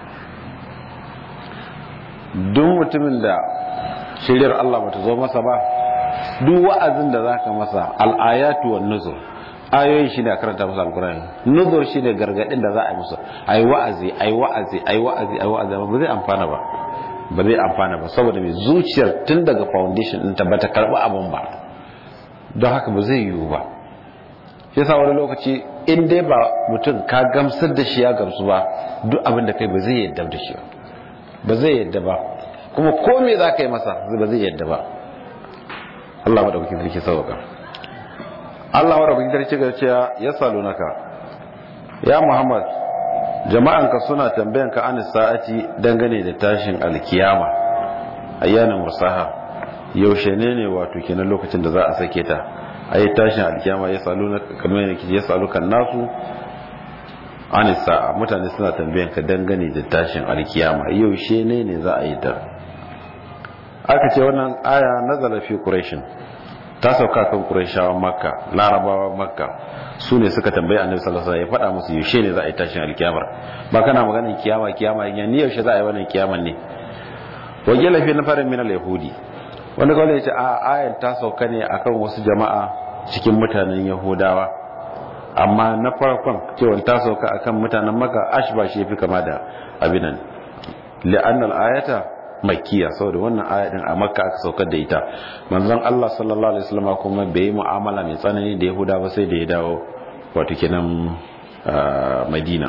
duk mutumin da shiryar Allah bata zo masa ba duk wa'azin da zaka masa al-ayatu wan nuzur ayoyin shi ne a karanta masa alkurani nuzur shi ne gargadin da za a yi musu ayi wa'azi ba zai amfana ba saboda mai zuciyar tun daga foundation din ta bata karbi abin ba don haka ba zai yiwu ba shi yasa wani lokaci in dai ba mutum ka gamsar da shi ya gamsu ba duk abin da kai ba zai yadda da shi ba zai yadda ba kuma ko me za ka yi masa ba zai yadda ba Allah madaukakin sarki sauka Allah madaukakin sarki ga cewa ya salunaka ya Muhammad jama'anka suna tambayanka an sa'ati dangane da tashin alkiyama ayyana mursaha yaushe ne wato kenan lokacin da za a sake ta ayi tashin alkiyama ya salunaka kamar yake ya salukan nasu anisa mutane suna tambayan ka dangane da tashin alkiyama yaushe ne za a yi ta. Aka ce wannan aya nazala fi quraish, ta sauka kan quraishawan makka, larabawa makka, su ne suka tambaye annabi sallallahu alaihi wasallam ya faɗa musu yaushe ne za a yi tashin alkiyamar. Ba kana maganin kiyama ni yaushe za a yi wannan kiyaman ne. Wa gila fi nafarin min al-yahudi, wanda kawai ya ce a ayan ta sauka ne akan wasu jama'a cikin mutanen yahudawa, amma na farkon cewa ta sauka akan mutanen maka ashba shi fi kama da abinan li'annal ayata makkiya, saboda wannan aya din a makka aka saukar da ita. Manzon Allah sallallahu alaihi wasallam kuma bai yi mu'amala mai tsanani da yahuda ba sai da ya dawo wato kenan madina.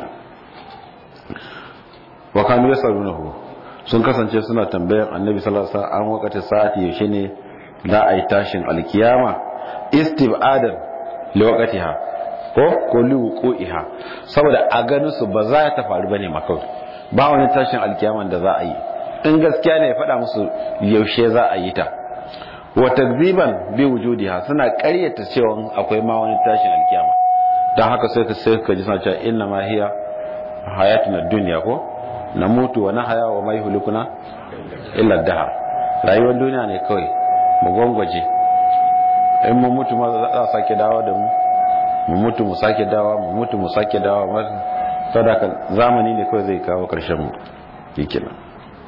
Wa kanu yasalunahu, sun kasance suna tambayar annabi sallallahu alaihi wasallam an wakati sa'ati yaushe ne da ai tashin alkiyama istibadan li waqtiha ko liwuqiha, saboda a ganin su ba za ta faru bane makau, ba wani tashin alkiyaman da za a yi. In gaskiya ne ya faɗa musu yaushe za a yi ta. Wa takziban bi wujudiha, suna ƙaryata cewa akwai ma wani tashin alkiyama. Dan haka sai ka ji suna cewa inna ma hiya hayatuna dunya ko namutu wa nahya wa ma yuhlikuna illa dahar. Rayuwar duniya ne kawai mu gwangwaje, in mu mutu ma za a sake dawo da mu mutu mu sake dawa, mu mutu mu sake dawa. Sadaka zamani ne kawai zai kawo karshen mu kenan.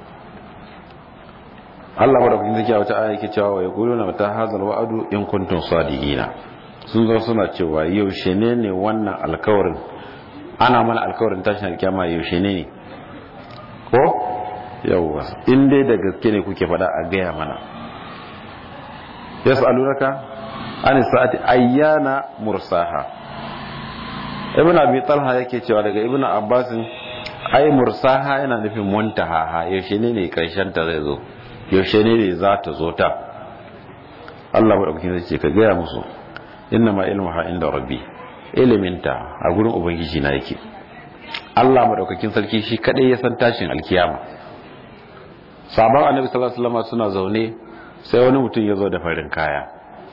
Allah madaukakin zaki a wata aya yake cewa ya quluna mata hazal wa'adu in kuntum sadiqina, sun zo suna cewa yaushe ne wannan alkawarin, ana mana alkawarin tashin alkiyama yaushe ne ko yawwa, in dai da gaske ne kuke faɗa a gaya mana. Yas'alunaka an sa'ati ayyana mursaha. Ibn Abi Talha yake cewa daga Ibn Abbas ai mursaha yana nufin muntaha, yaushe ne karshen ta zai zo, yaushe ne za ta zo ta. Allah madaukakin zai ce ka gaya musu inna ma ilmuha inda rabbi, iliminta a gurin ubangiji na yake. Allah madaukakin sarki shi kadai ya san tashin alkiyama. Sabon annabi sallallahu alaihi wasallam suna zaune, sai wani mutum ya zo da farin kaya,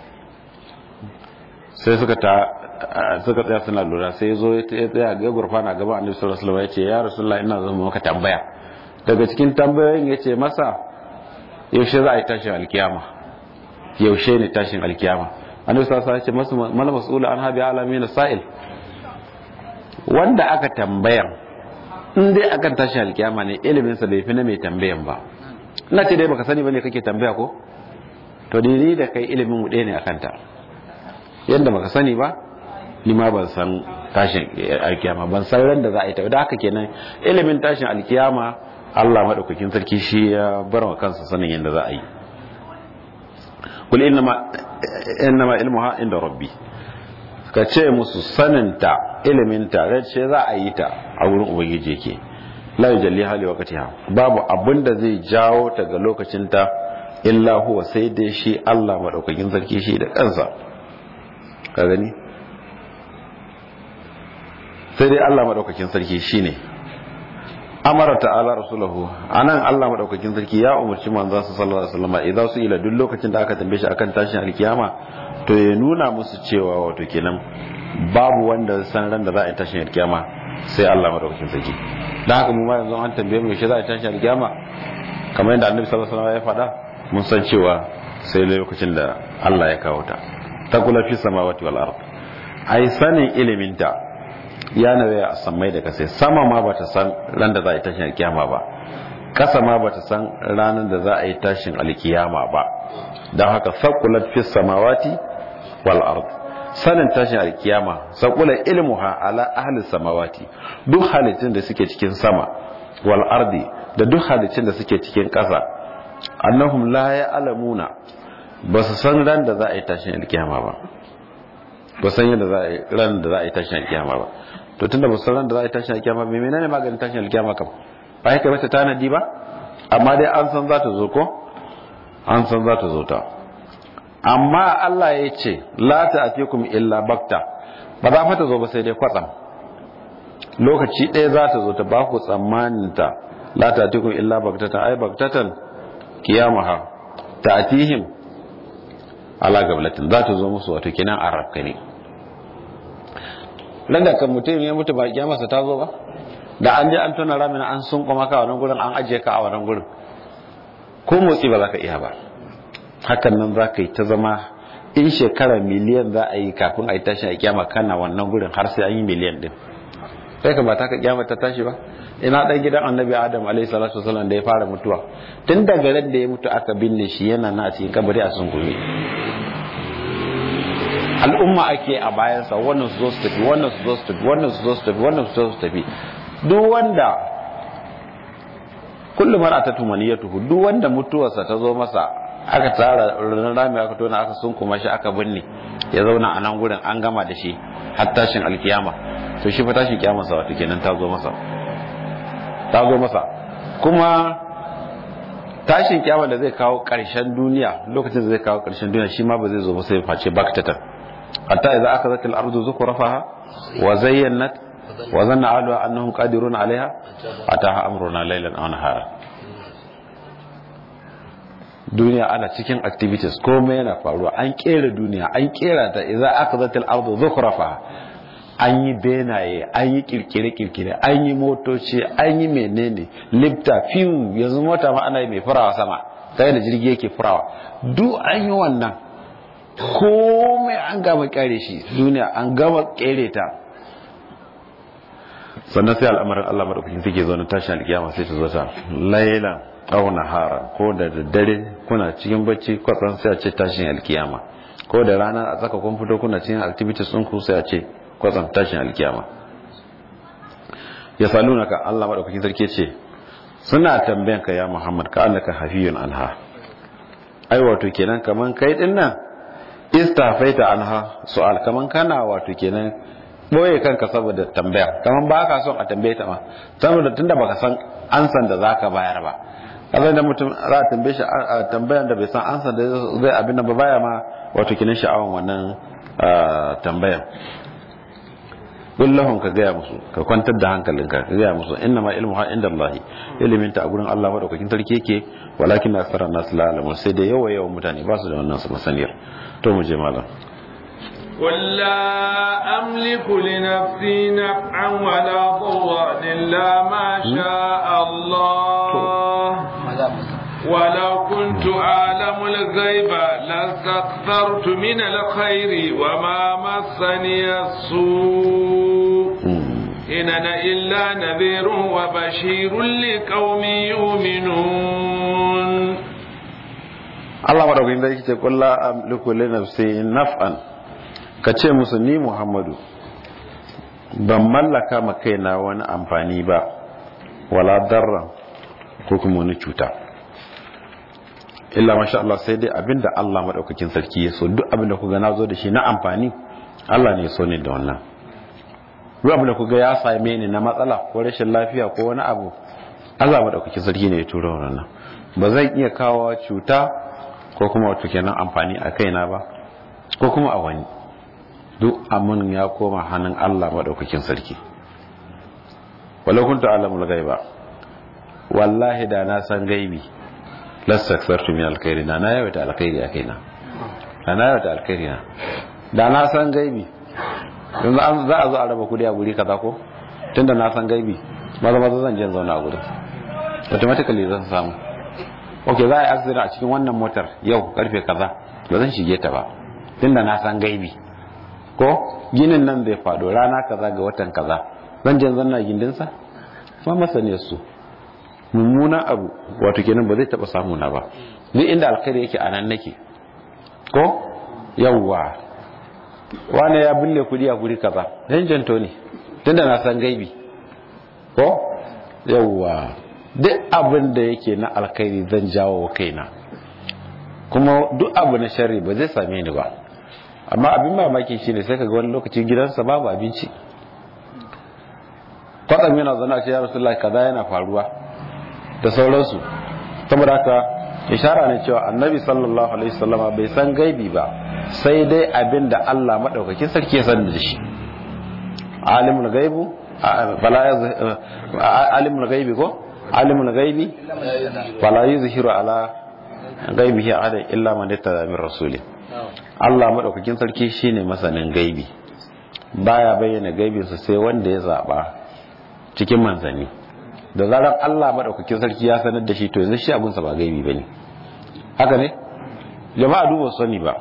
sai suka tsaya suna lura, sai ya zo ya tsaya ga gurfana gaban annabi sallallahu alaihi wasallam ya ce ya rasulullah ina zan maka tambaya. Daga cikin tambayoyin ya ce masa yaushe za a yi tashin alkiyama, yaushe ne tashin alkiyama. Annabi sallallahu alaihi wasallam ya ce masa mal mas'ul an habi alamin sa'il, wanda aka tambayar in dai akan tashin alkiyama ne ilimin sa bai fi na mai tambayan ba. Ina ce dai baka sani bane kake tambaya ko, to ni da kai ilimin mu ɗaya ne akan ta. Yanda baka sani ba ni ma ban san tashin alkiyama, ban san ran da za a yi ta. Da haka kenan ilimin tashin alkiyama Allah madaukakin sarki shi ya bar wa kansa sanin yanda za a yi. Kul innama ilmuha inda rabbi, ka ce musu saninta iliminta ce za a yi ta a wurin ubangiji yake. La yujalli hali waqtiha, babu abin da zai jawo ta ga lokacin ta illa huwa, sai dai shi Allah madaukakin sarki shi da kansa. Ka gani, sai dai Allah madaukakin sarki shine. Amara ta'ala rasulahu, anan Allah madaukakin sarki ya umarci manzon sa sallallahu alaihi wasallam idan su ila duk lokacin da aka tambaye shi akan tashin alkiyama to ya nuna musu cewa wato kenan babu wanda san ran da za a yi tashin alkiyama sai Allah madaukakin sarki. Dan haka mu ma yanzu an tambaye mu shi za a yi tashin alkiyama kamar yadda Annabi sallallahu alaihi wasallam ya faɗa, mun san cewa sai lokacin da Allah ya kawo ta. Taqula fi samawati wal ard, ai sanin iliminta ya nawa a samai da kasai. Sama ma bata san ran da za a yi tashin alkiyama ba, kasa ma bata san ranar da za a yi tashin alkiyama ba. Don haka saqulat fi samawati wal ard, sanin tashin alkiyama saqula ilmuha ala ahli samawati, duk halittun da suke cikin sama, wal ardi da duk halittun da suke cikin kasa, annahum la ya'lamuna, ba su san ran da za a yi tashin alkiyama ba, ba san yadda za a yi ran da za a yi tashin alkiyama ba. To tunda ba san ran da za a yi tashin alkiyama, me menene maganin tashin alkiyama kam? Ba haka mata tanadi ba, amma dai an san za ta zo ko, an san za ta zo ta. Amma Allah ya ce la ta'atikum illa bakta, ba za fa ta zo ba sai dai kwatsam, lokaci ɗaya za ta zo ta ba ku tsammanin ta. La ta'atikum illa baktatan, ai baktatan kiyamaha ta'atihim ala gablatin, za ta zo musu wato kinan arabka ne. nan da kan mutum ya mutu ba kiyamarsa ta zo ba da an je an tona ramin an sun kuma ka wannan gurin an ajiye ka a wannan gurin ko motsi ba za ka iya ba hakan nan za ka yi ta zama in shekara miliyan za a yi kafin a yi tashi a kiyama kana wannan gurin har sai an yi miliyan din sai ka ba ta ka kiyama ta tashi ba ina dan gidan annabi adam alaihi salatu wasallam da ya fara mutuwa tun daga ran da ya mutu aka binne shi yana na cikin kabari a sunkume al'umma ake a bayansa wannan su zo su tafi wannan su zo su tafi wannan su zo su tafi wannan su zo su tafi duk wanda kullum mar'atatu maniyatuhu duk wanda mutuwarsa ta zo masa aka tsara rami aka tona aka sunkuma shi aka binne ya zauna a nan gurin an gama da shi har tashin alkiyama to shi fa tashin kiyama sa wato kenan ta zo masa kuma tashin kiyama da zai kawo karshen duniya lokacin da zai kawo karshen duniya shi ma ba zai zo ba sai face baktatan hatta idza akhadhat al-ardu zukhrafaha wa zayyanat wa zanna ahluha annahum qadirun 'alayha ataha amruna laylan aw nahara duniya ana cikin activities komai yana faruwa an kera duniya an kera ta idza akhadhat al-ardu zukhrafaha an yi benaye an yi kirkire an yi motoci an yi menene lifta fiyu yanzu mota ma ana yi mai furawa sama kai da jirgi yake furawa duk an yi wannan komai an gama kare shi duniya an gama kere ta sannan sai al'amarin Allah madaukakin take zo na tashin alkiyama sai ta zo ta laylan aw nahara ko da daddare kuna cikin bacci kwatsan sai a ce tashin alkiyama ko da rana a tsaka kun fito kuna cikin activities din ku sai a ce kwatsan tashin alkiyama ya salunaka Allah madaukakin sarki ce suna tambayan ka ya Muhammad ka annaka hafiyun anha ai wato kenan kaman kai din nan istafaita anha su'al kaman kana wato kenan boye kanka saboda tambaya kaman ba ka son a tambaye ta ma saboda tunda baka san ansan da zaka bayar ba kaza da mutum za a tambaye shi a tambayan da bai san ansan da zai abin nan ba baya ma wato kenan sha'awan wannan tambayan kullahum ka gaya musu ka kwantar da hankalinka ka gaya musu inna ma ilmuha inda Allah ilimin ta a gurin Allah madaukakin sarki yake walakin aksara nas la alamun sai da yawa mutane ba su da wannan su masaniyar to mu je malam قل لا أملك لنفسي نفعا ولا ضرا إلا ما شاء الله ولو كنت أعلم الغيب لاستكثرت من الخير وما مسني السوء إن أنا إلا نذير وبشير لقوم يؤمنون الله مرحبا إذا يقول لا أملك لنفسي نفعا kace musu ni Muhammadu ban mallaka ma kaina wani amfani ba wala darra ko kuma wani cuta illa masha Allah sai dai abinda Allah madaukakin sarki ya so duk abinda kuga nazo da shi na amfani Allah ne ya so ne da wannan duk abinda kuga ya same ni na matsala ko rashin lafiya ko wani abu Allah madaukakin sarki ne ya tura wannan ba zan iya kawo cuta ko kuma wato kenan amfani a kaina ba ko kuma a wani duk amin ya koma hannun Allah madaukakin sarki walau kuntu alamul ghaiba wallahi da na san gaibi lastaksartu min alkhairi na yawaita alkhairi a kaina da na san gaibi yanzu za a zo a raba kudi a guri kaza ko tunda na san gaibi maza zan je zauna a gurin automatically zan samu okay za a yi accident a cikin wannan motar yau karfe kaza ba zan shige ta ba tunda na san gaibi ko ginin nan zai fado rana kaza ga watan kaza zan je zanna gindinsa ba masaniyar su mummuna abu wato kenan ba zai taba samu na ba duk inda alkhairi yake anan nake ko yawwa wani ya bulle kudi a guri kaza dan janto ne tunda na san gaibi ko yawwa duk abin da yake na alkhairi zan jawo wa kaina kuma duk abu na sharri ba zai same ni ba amma abin mamaki shine sai kaga wani lokaci gidansa babu abinci kwatsam yana zana ce ya Rasulullahi kaza yana faruwa da sauransu saboda haka ishara ne cewa annabi sallallahu alaihi wasallama bai san gaibi ba sai dai abin da Allah madaukakin sarki ya san da shi alimul gaibu alimul gaibi ko alimul gaibi wala yuzhiru ala gaibihi ahada illa man ittaba min rasuli Allah madaukakin sarki shine masanin gaibi baya bayyana gaibinsa sai wanda ya zaba cikin manzanni. Da zarar Allah madaukakin sarki ya sanar da shi to yanzu shi abunsa ba gaibi bane. Haka ne? Jama'a duba sani ba.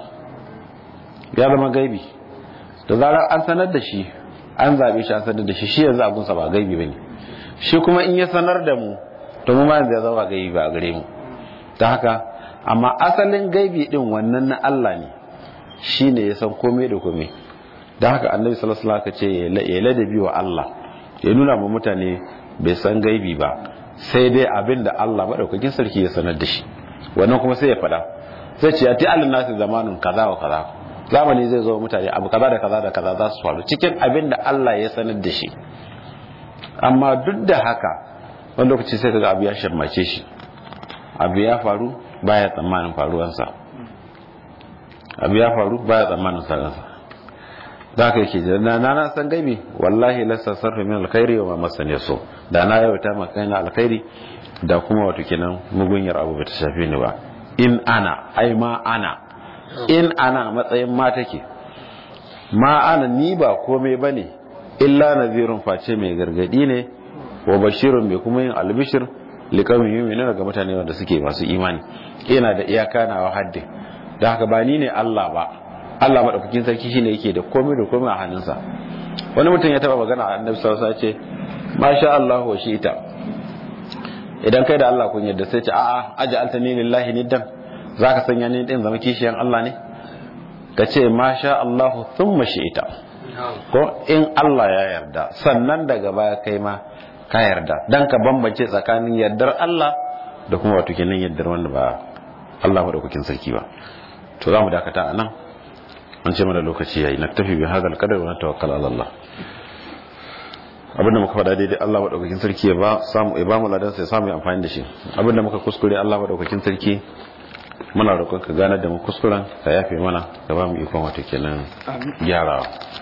Ya zama gaibi. Da zarar an sanar da shi, an zabe shi an sanar da shi, shi yanzu abunsa ba gaibi bane. Shi kuma in ya sanar da mu to mu ma yanzu ya zama gaibi ba gare mu. Ta haka amma asalin gaibi din wannan na Allah ne. Shine ya san komai da komai. Da haka Annabi sallallahu alaihi wasallam ce ya ladabi wa Allah. Ya nuna ma mutane bai san gaibi ba sai dai abinda Allah madaukakin sarki ya sanar da shi. Wannan kuma sai ya fada sai ce ati al-nasi zamanun kaza wa kaza, zamani zai zo mutane abu kaza da kaza da kaza za su faru cikin abinda Allah ya sanar da shi. Amma duk da haka wani lokaci sai kaga abu ya shammace shi, abu ya faru baya tsammanin faruwansa, abu ya faru baya tsammanin faruwansa. Da haka yake da na san gaibi wallahi la sarfa min alkhairi wa ma masani so, da na yauta maka na alkhairi da kuma wato kenan mugunyar abu bata shafe ni ba. In ana ai ma ana, in ana matsayin ma take, ma ana ni ba komai bane illa nazirun face mai gargadi ne wa bashirun mai kuma yin albishir liqaumin yu'minuna ga mutane wanda suke masu imani. Ina da iyaka na haddi, da haka ba ni ne Allah ba, Allah madaukakin sarki shine yake da komai da komai a hannunsa. Wani mutum ya taba magana a Annabi sallallahu alaihi wasallam ce masha Allah wa shi'ita, idan kai da Allah kun yadda sai ce a'a aj'altani lillahi niddan, zaka sanya ni din zama kishiyan Allah ne? Kace masha Allah thumma shi'ita, ko in Allah ya yarda sannan daga baya kai ma ka yarda, dan ka bambance tsakanin yardar Allah da kuma wato kenan yardar wanda ba Allah madaukakin sarki ba. To zamu dakata anan, an ce mana lokaci yayi, naktafi bi hadal qadar wa tawakkal ala Allah. Abinda muka faɗa daidai Allah madaukakin sarki ya ba mu ladan sai samu amfani da shi. Abinda muka kuskure Allah madaukakin sarki muna roƙon ka ganar da mu kuskuren, ka yafe mana, ka ba mu ikon wato kenan gyarawa.